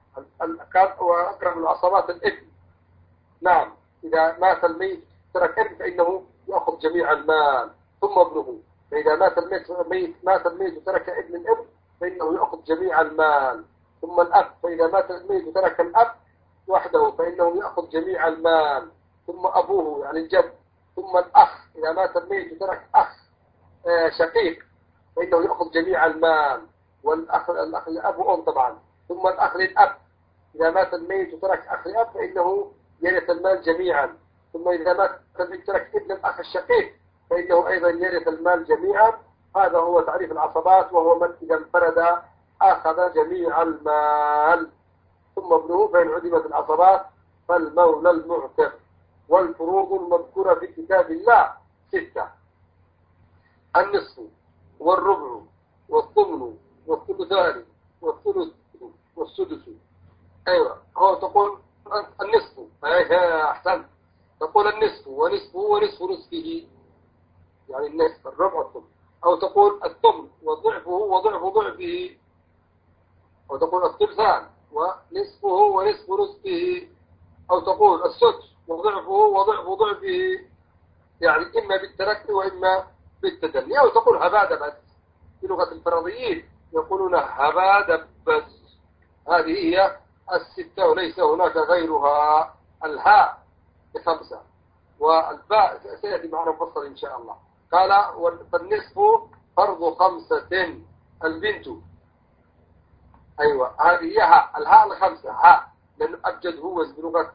وأقرب العصبات الابن. نعم، إذا مات الميت ترك ابن فإنه يأخذ جميع المال، ثم ابنه. فإذا مات الميت مات الميت وترك ابن الابن فإنه يأخذ جميع المال، ثم الأب. فإذا مات الميت وترك الأب وحده فإنه يأخذ جميع المال، ثم أبوه يعني الجد، ثم الأخ. إذا مات الميت وترك أخ شقيق فإنه يأخذ جميع المال، والأخ الأخ الأب وأم طبعا، ثم الأخ للأب. إذا مات الميت وترك أخ لأب فإنه يرث المال جميعا، ثم إذا مات الميت ترك ابن الأخ الشقيق فإنه أيضا يرث المال جميعا. هذا هو تعريف العصبات، وهو من إذا انفرد أخذ جميع المال. ثم ابنه فإن عدمت العصبات فالمولى المعتق. والفروض المذكورة في كتاب الله ستة: النصف والربع والثمن والثلثان والثلث والسدس. أيوة، هو تقول النصف. أيها أحسن، تقول النصف ونصفه ونصف نصفه، يعني النصف الربع الثمن. أو تقول الثمن وضعفه وضعف ضعفه. أو تقول الثلثان ونصفه ونصف نصفه. أو تقول السدس وضعفه وضعف ضعفه، يعني إما بالترك وإما بالتدني. أو تقول هباد بس، بلغة الفرضيين يقولون هباد بس. هذه هي الستة وليس هناك غيرها. الهاء بخمسة، والباء سيأتي معنا مفصل إن شاء الله. قال فالنصف فرض خمسة. البنت، أيوة، هذه هي هاء. الهاء الخمسة هاء، لأنه أبجد هو بلغة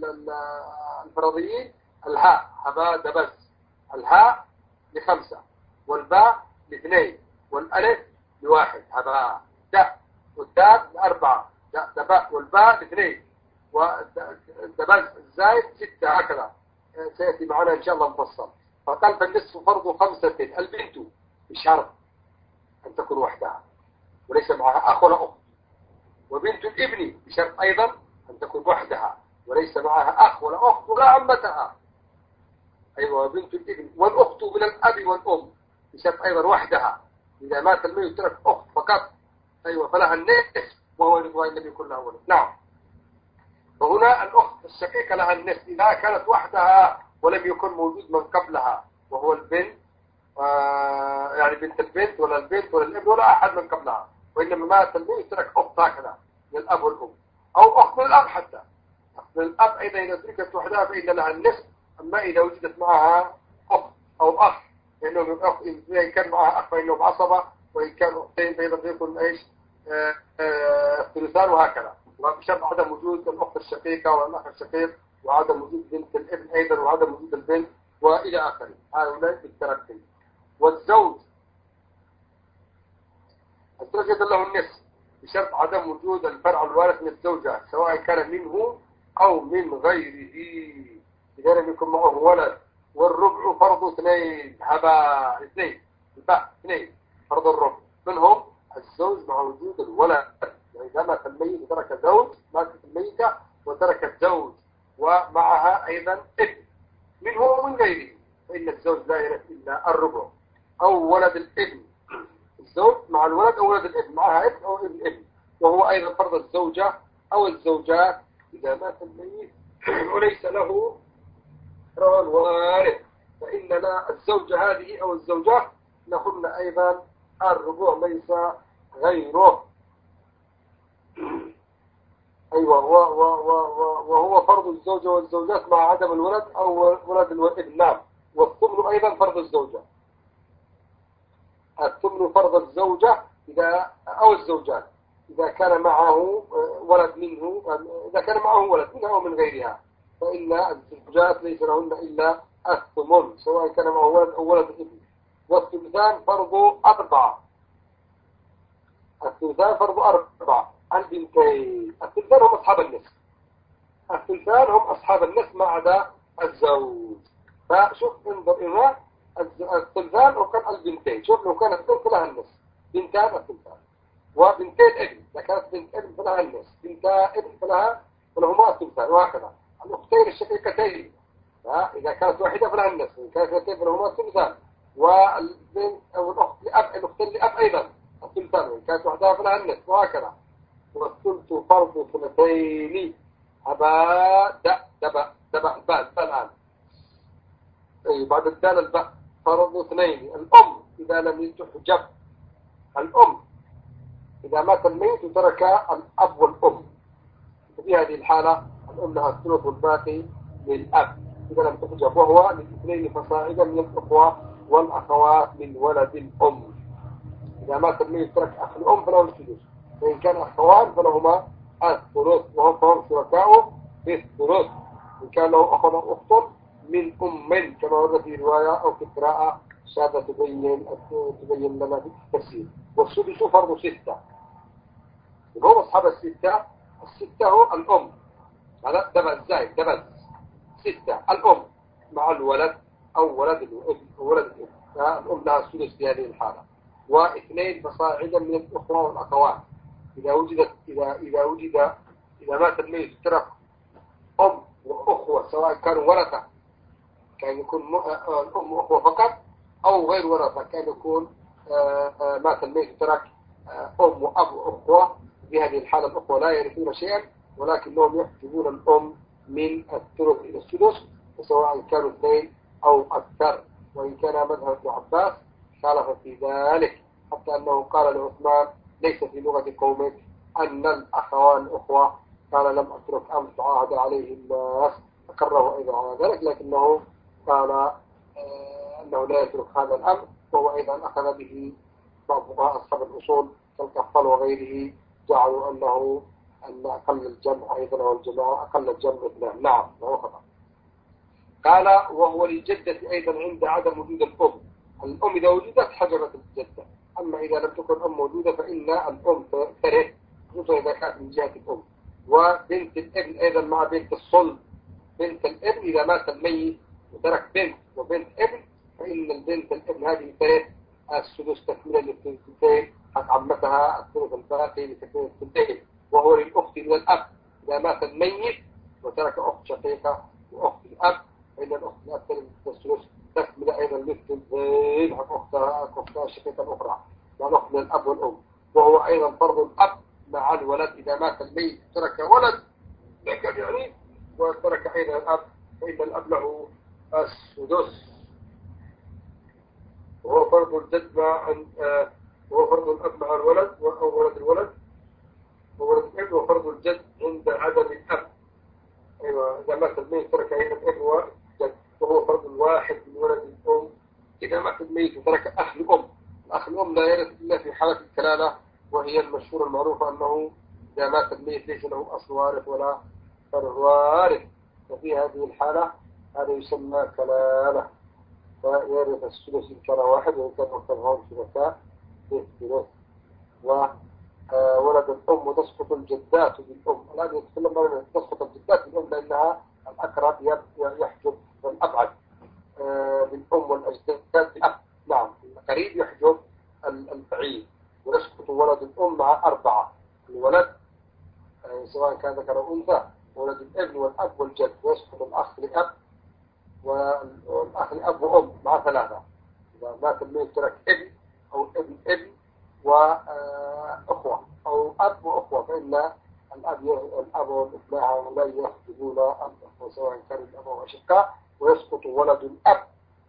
الفرضيين. الهاء هباد بس. الهاء لخمسة، والباء لاثنين، والألف لواحد هباء داء، والدال لأربعة دباء، والباء لاثنين، والدباء الزايد ستة. هكذا سيأتي معنا إن شاء الله مفصل. فقال فالنصف فرض خمسة. البنت بشرط أن تكون وحدها وليس معها أخ ولا أخت. وبنت الابن بشرط أيضا أن تكون وحدها وليس معها أخ ولا أخت ولا عمتها. أيوة، بنت الابن. والأخت من الأب والأم بشرط أيضا وحدها. إذا مات الميت ترك أخت فقط، أيوة، فلها النصف، وهو رضوان النبي كلها ولد. نعم. فهنا الأخت الشقيقة لها النصف إذا كانت وحدها ولم يكن موجود من قبلها، وهو البنت، آه يعني بنت البنت ولا البنت ولا الابن ولا أحد من قبلها، وإنما مات الميت ترك أخت هكذا من الأب والأم، أو أخت من الأب. حتى أخت من الأب أيضا إذا تركت وحدها فإن لها النصف. أما إذا وجدت معها أخت أو أخ، لأنه أخ إن كان معها أخ فإنه بعصبة، وإن كان أختين فإذا يكون إيش الثلثان، وهكذا. وبشرط عدم وجود الأخت الشقيقة والأخ الشقيق، وعدم وجود بنت الابن أيضا، وعدم وجود البنت، وإلى آخره. هؤلاء بالترتيب. والزوج الزوجة له النصف بشرط عدم وجود الفرع الوارث من الزوجة، سواء كان منه أو من غيره، إذا لم يكن معه ولد. والربع فرض اثنين. هبا اثنين، الباء اثنين فرض الربع، منهم الزوج مع وجود الولد. يعني إذا مات الميت وترك زوج، ماتت الميتة وتركت زوج ومعها أيضا ابن منه ومن غيره، فإن الزوج لا يرث إلا الربع. أو ولد الابن، الزوج مع الولد، أو ولد الابن معها ابن أو ابن ابن، وهو أيضا فرض الزوجة أو الزوجات إذا مات الميت وليس له فرع وارث، فإننا الزوجة هذه أو الزوجات لهن أيضا الربع ليس غيره. أيوة، وهو فرض الزوجة والزوجات مع عدم الولد أو ولد الابن. نعم. والثمن أيضا فرض الزوجة. الثمن فرض الزوجة إذا أو الزوجات إذا كان معه ولد منه، إذا كان معه ولد منها أو من غيرها، فإن الزوجات ليس لهن إلا الثمن، سواء كان معه ولد أو ولد ابن. والثلثان فرض أربعة. الثلثان فرض أربعة. البنتين الثلثان هم أصحاب النصف. الثلثان هم أصحاب النصف ما عدا الزوج. فشوف انظر إذا الثلثان لو كان البنتين، شوف لو كانت بنت لها النصف، بنتان الثلثان، وبنتين ابن، إذا كانت بنت ابن فلها النصف، بنتا ابن فلها فلهما الثلثان، وهكذا. الأختين الشقيقتين إذا كانت واحدة فلها النصف، إذا كانت اثنتين فلهما الثلثان، والبنت أو الأخت لأب، الأختين لأب أيضا الثلثان، إذا كانت وحدها فلها النصف، وهكذا. والثلث فرض ثلثين. أبا دأ دبا دبا الباء الباء الآن. أي بعد الدال الباء. فرض اثنين. الأم إذا لم تحجب، الأم إذا مات الميت وترك الأب والأم، في هذه الحالة الأم لها الثلث والباقي للأب إذا لم تحجب، وهو للاثنين فصاعدا من الأخوة والأخوات من ولد الأم. إذا مات الميت ترك أخ الأم فله السدس، وإن كان أخوان فلهما الثلث، وهم فهم شركاؤه في الثلث. إن كان له أخ أو أخت من أم كما ورد في رواية أو في قراءة شاذة تبين تبين لنا في التفسير. والسدس فرض ستة. وهم أصحاب الستة. الستة هو الأم، هذا دبل زائد دبل ستة، الأم مع الولد أو ولد الابن أو ولد الابن، فالأم لها السدس في هذه الحالة. واثنين فصاعدا من الأخوة والأخوات إذا وجدت إذا إذا وجد إذا مات الميت ترك أم وأخوة، سواء كانوا ورثة كان يكون الأم وأخوة فقط، أو غير ورثة كان يكون مات الميت ترك أم وأب وأخوة. في هذه الحالة الأخوة لا يرثون شيئا، ولكنهم يحجبون الأم من الثلث إلى السدس، وسواء كانوا اثنين أو أكثر. وإن كان مذهب ابن عباس خالف في ذلك، حتى أنه قال لعثمان ليس في لغة قومك أن الأخوان أخوة، قال لم أترك أمر تعاهد عليه الناس، فكره أيضا على ذلك، لكنه قال آه أنه لا يترك هذا الأمر. وهو أيضا أخذ به بعض أصحاب الأصول كالقحطان وغيره، جعلوا أنه أن أقل الجمع أيضا والجماعة أقل الجمع اثنان. نعم وهو خطأ. قال وهو للجدة أيضا عند عدم وجود الأم. الأم إذا وجدت حجبت الجدة، أما إذا لم تكن أم موجودة فإن الأم ترث، خصوصا إذا كانت من جهة الأم. وبنت الابن أيضا مع بنت الصلب. بنت الابن إذا مات الميت وترك بنت وبنت ابن، فإن البنت الابن هذه ترث السدس تكميلا للثلثين حق عمتها الثلث الباقي لتكميل الثلثين. وهو للأخت من الأب إذا مات الميت وترك أخت شقيقة وأخت الأب، فإن الأخت الأب الثلث تكمل أيضا للثلثين حق أختها أختها الشقيقة الأخرى، والأخت من الأب والأم. وهو أيضا فرض الأب مع الولد إذا مات الميت ترك ولد ذكر يعني وترك أيضا الأب، فإن الأب له السدس. وهو فرض الجد مع آه وهو فرض الأب مع الولد أو ولد الولد وولد الابن. وفرض الجد عند عدم الأب، أيوة إذا مات الميت ترك أيضا الابن والجد. وهو فرض الواحد من ولد الأم إذا مات الميت وترك أخ الأم. الأخ الأم لا يرث إلا في حالة الكلالة، وهي المشهورة المعروفة أنه إذا مات الميت ليس له أصل وارث ولا فرع وارث، ففي هذه الحالة هذا يسمى كلالة، فيرث الثلث إن كان واحد، وإن كان أكثرهم ثلاثاء في الثلث. وولد الأم وتسقط الجدات بالأم. الآن يتكلم عن تسقط الجدات بالأم لأنها الأقرب يحجب الأبعد بالأم، والأجداد بالأب. نعم القريب يحجب البعيد. ويسقط ولد الأم مع أربعة، الولد سواء كان ذكر أو أنثى، ولد الابن والأب والجد. ويسقط الأخ لأب والأخ لأب وأم مع ثلاثة. إذا مات الميت ترك ابن أو ابن ابن وأخوة أو أب وأخوة، فإن الأب الأب والأخوة هؤلاء يحجبون الأخوة سواء كان الأب وأشقاء. ويسقط ولد الأب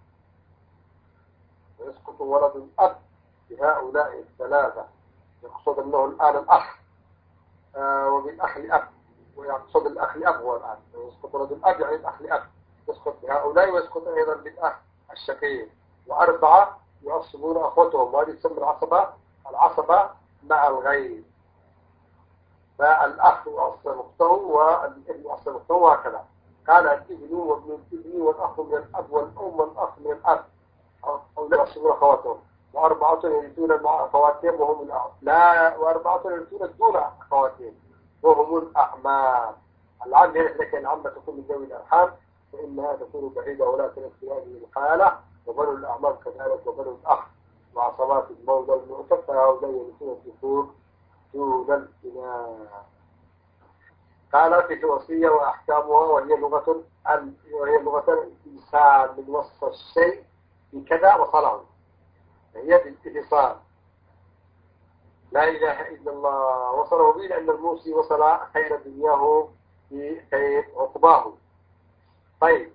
ويسقط ولد الأب بهؤلاء الثلاثة. يقصد أنه الآن الأخ آه وبالأخ لأب، ويقصد الأخ لأب هو الآن. يسقط ولد الأب يعني الأخ لأب، يسقط بهؤلاء. ويسقط أيضا بالأخ الشقيق. وأربعة يعصبون أخوتهم، وهذه تسمى العصبة العصبة مع الغير. فالأخ يعصب أخته والابن يعصب أخته وهكذا. قال الابن وابن الابن والأخ من الأب والأم والأخ من الأب. أو لا يعصبون أخواتهم، وأربعة يرثون مع أخواتهم وهم الأعمام، لا وأربعة يرثون دون أخواتهم وهم الأعمام. العم لك العمة تكون من ذوي الأرحام فإنها تكون بعيدة ولا تنسي هذه الحالة، وبنو الأعمام كذلك وبنو الأخ وعصبات المولى المعتق فهؤلاء يرثون الذكور دون الإناث. قالت في الوصية وأحكامها وهي لغة وهي لغة الإنسان من وصف الشيء بكذا وصله، هي بالاتصال. لا إله إلا الله وصله به لأن الموصي وصل خير دنياه بخير عقباه. طيب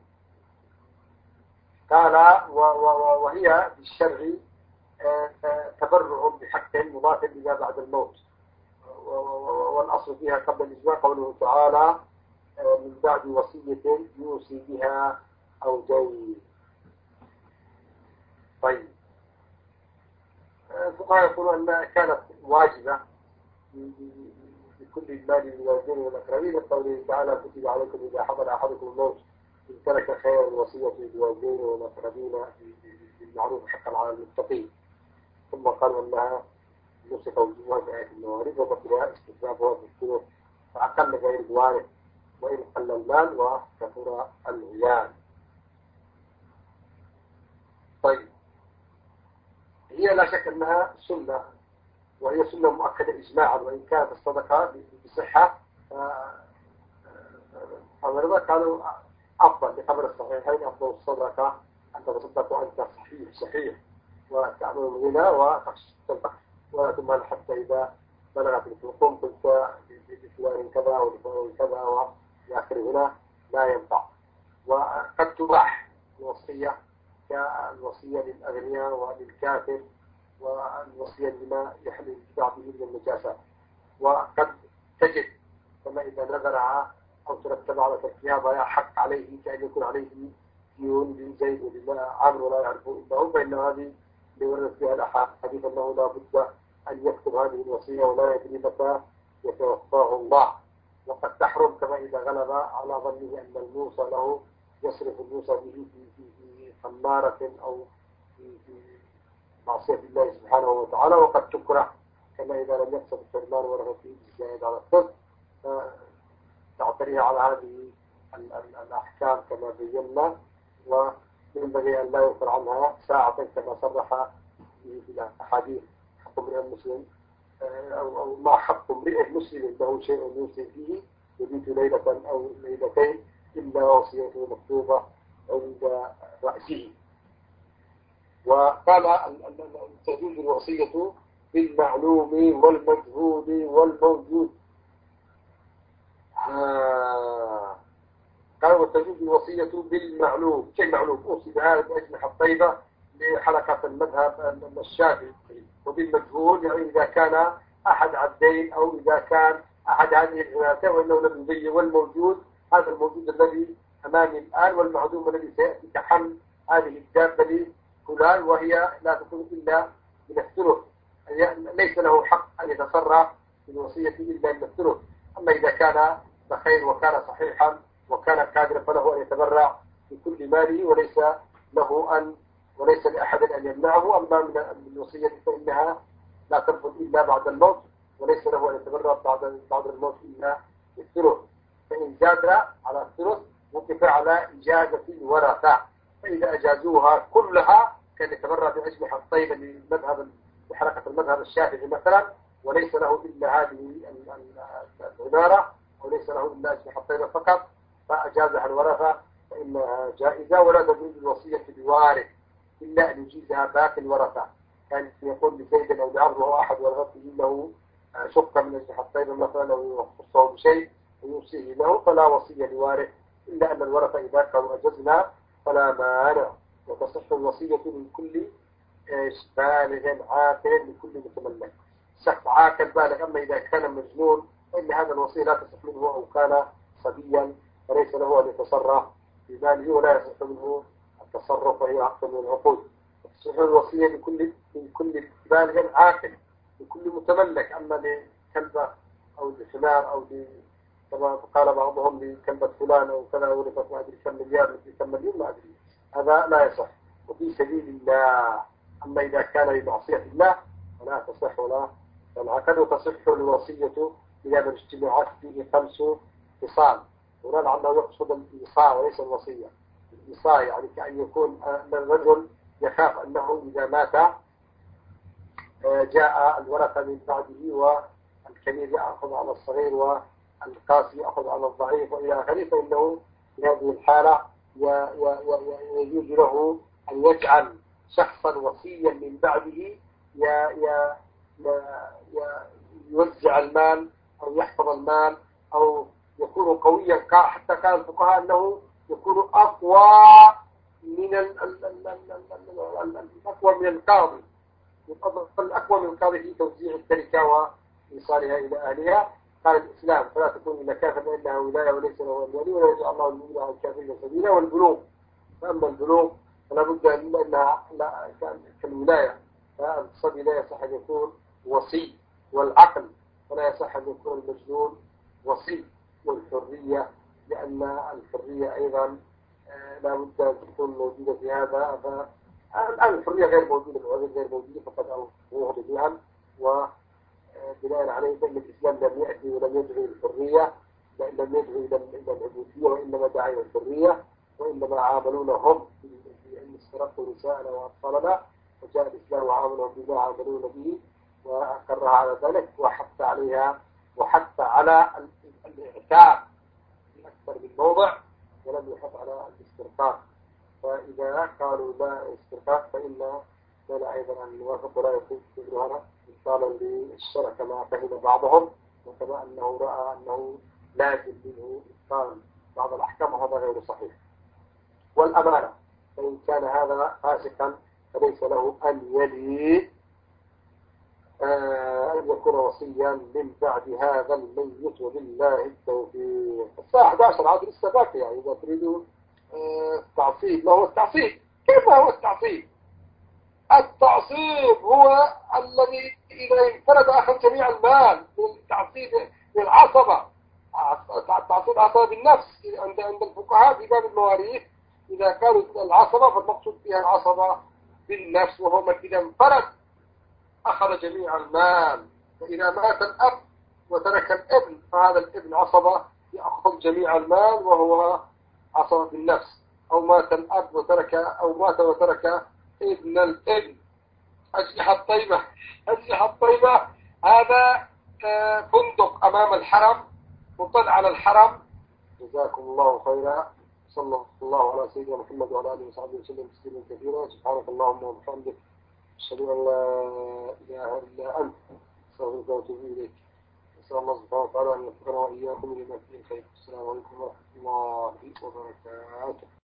قال وهي بالشرع تبرع بحق مضاف إلى بعد الموت، والأصل فيها قبل الإجماع قوله تعالى من بعد وصية يوصي بها أو دين. طيب الفقهاء يقولون أنها كانت واجبة بكل المال للوالدين والأقربين، قوله تعالى كتب عليكم إذا حضر أحدكم الموت إن ترك خيرا الوصية للوالدين والأقربين بالمعروف حقا على المتقين. ثم قالوا أنها نسخ وجوها بآية المواريث وبطلها استحبابها في الثلث فأقل غير الوارث وإن قل المال وكثر العيال. طيب هي لا شك أنها سنة، وهي سنة مؤكدة إجماعا، وإن كانت الصدقة بصحة فمرضى قالوا أفضل لخبر الصحيحين أفضل الصدقة أن تصدق وأنت صحيح صحيح وتعمل الغنى وتخشى الفقر ولا تمهل حتى إذا بلغت الحكم قلت بفلان كذا ولفلان كذا وإلى آخره، هنا لا ينفع. وقد تباح الوصية كالوصية للأغنياء وللكافر والوصية لما يحل الاتباع به من النجاسات، وقد تجد كما إذا نذرها أو ترتب على تركها ضياع حق عليه كأن يكون عليه ديون لزيد ولما عمرو لا يعرفه إلا هو، فإن هذه اللي وردت فيها الأحاديث أنه لا بد أن يكتب هذه الوصية ولا يدري متى يتوفاه الله. وقد تحرم كما إذا غلب على ظنه أن الموصى له يصرف الموصى به في, في, في خمارة أو في, في معصية الله سبحانه وتعالى. وقد تكره كما إذا لم يقصد الحرمان ورغبته الزائد على الصدق تعتريها على هذه الأحكام كما بينا، وينبغي أن لا يغفر عنها ساعة كما صرح في الأحاديث حق امرئ مسلم أو, أو ما حق امرئ مسلم له شيء يوصي فيه يبيت ليلة أو ليلتين إلا وصيته مكتوبة عند رأسه. وقال تجوز الوصية بالمعلوم والمجهول والموجود. آه. قال وتجوز الوصية بالمعلوم. شيء معلوم أوصي بهذا بأجنحة الطيبة لحلقة المذهب الشافعي، وبالمجهول يعني إذا كان أحد عبدين أو إذا كان أحد هذه الثلاثة وإنه لم يبين، والموجود هذا الموجود الذي أمامي الآن، والمعدوم الذي سيأتي كحمل هذه الدابة لفلان وهي لا تكون إلا من الثلث، ليس له حق أن يتصرف بالوصية إلا من الثلث. أما إذا كان بخير وكان صحيحا وكان قادرا فله أن يتبرع بكل ماله وليس له أن وليس لأحد أن يمنعه. أما من الوصية فإنها لا تنفذ إلا بعد الموت وليس له أن يتبرع بعد بعد الموت إلا بالثلث، فإن زاد على الثلث وقف على إجازة الورثة، فإذا أجازوها كلها كان يتبرع بأجنحة الطيبة للمذهب بحركة المذهب الشافعي مثلا وليس له إلا هذه العبارة وليس له إلا أجنحة الطيبة فقط فأجازها الورثة فإنها جائزة. ولا تجوز الوصية بوارث إلا أن يجيزها باقي الورثة، كان يعني يقول لزيد أو لعمرو وهو أحد ورثته له شقة من أجنحة الطيبة مثلا أو يخصه بشيء ويوصيه له فلا وصية لوارث، إلا أن الورثة إذا كانوا أجزنا فلا مانع. وتصح الوصية من كل بالغ عاقل لكل متملك. شخص عاقل بالغ، أما إذا كان مجنون فإن هذا الوصية لا تصح منه أو كان صبيا فليس له أن يتصرف بماله ولا يصح منه التصرف وهي عقد من العقود. تصح الوصية لكل لكل بالغ عاقل لكل متملك، أما لكلبة أو لحمار أو ل كما قال بعضهم لكلبة فلان أو كذا ورثت ما أدري كم مليار مثل كم مليون ما أدري، هذا لا يصح. وفي سبيل الله. أما إذا كان لمعصية الله فلا تصح ولا تنعقد. وتصح الوصية إذا ما اجتمعت فيه خمس خصال. هنا لعله يقصد الإيصاء وليس الوصية. الإيصاء يعني كأن يكون أن الرجل يخاف أنه إذا مات جاء الورثة من بعده والكبير يأخذ على الصغير والقاسي يأخذ على الضعيف وإلى آخره، فإنه في هذه الحالة يجوز له أن يجعل شخصا وصيا من بعده يوزع المال أو يحفظ المال أو يكون قويا. حتى كان الفقهاء أنه يكون أقوى من الأقوى من القاضي، الأقوى من القاضي في توزيع التركة وإيصالها إلى أهلها. قال الإسلام فلا تكون إلا كافر فإنها ولاية وليس له الولي ولا يجعل الله المؤمن على الكافرين سبيلا. والبلوغ، فأما البلوغ فلا بد أنها كالولاية، فالصبي لا يصح أن يكون وصي. والعقل فلا يصح أن يكون المجنون وصي. والحرية لأن الحرية أيضا لا بد أن تكون موجودة في هذا. الآن الحرية غير موجودة، العذر غير موجودة، فقد أوروه جميعا. وبناء عليه فإن الإسلام لم يأتي ولم يدعو للحرية، لم يدعو إلى العبودية، وإنما دعا إلى الحرية. وإنما عاملونا هم بأن استرقوا نساءنا وأطفالنا، وجاء الإسلام وعاملهم بما عاملون به وأقرها على ذلك وحث عليها وحث على الإعتاق في أكثر من موضع، ولم يحث على الاسترقاق. فإذا قالوا لا استرقاق فإن لا أيضا أن يوافق ولا يكون هذا إبطالا للشرع كما فهم بعضهم، وكما أنه رأى أنه لازم منه إبطال بعض الأحكام، وهذا غير صحيح. والأمانة، فإن كان هذا فاسقا فليس له أن يلي آه أن يكون وصيا من بعد هذا الميت، وبالله التوفيق. الساعة أحد عشر عاد لسه باقي، يعني إذا تريدوا آه التعصيب. ما هو التعصيب؟ كيف هو التعصيب؟ التعصيب هو الذي إذا انفرد أخذ جميع المال. التعصيب للعصبة، التعصيب عصبة بالنفس عند عند الفقهاء في باب المواريث. إذا كانوا العصبة فالمقصود فيها العصبة بالنفس، وهو من إذا انفرد أخذ جميع المال. فإذا مات الأب وترك الابن فهذا الابن عصبة يأخذ جميع المال وهو عصبة بالنفس. أو مات الأب وترك أو مات وترك ابن الابن. أجنحة طيبة، أجنحة طيبة هذا فندق أمام الحرم مطل على الحرم. جزاكم الله خيرا. صلى الله على سيدنا محمد وعلى آله وصحبه وسلم تسليما كثيرا. سبحانك اللهم وبحمدك، أشهد أن لا إله إلا أنت، أستغفرك وأتوب إليك. نسأل الله سبحانه وتعالى أن يوفقنا وإياكم لما فيه الخير. السلام عليكم ورحمة الله وبركاته.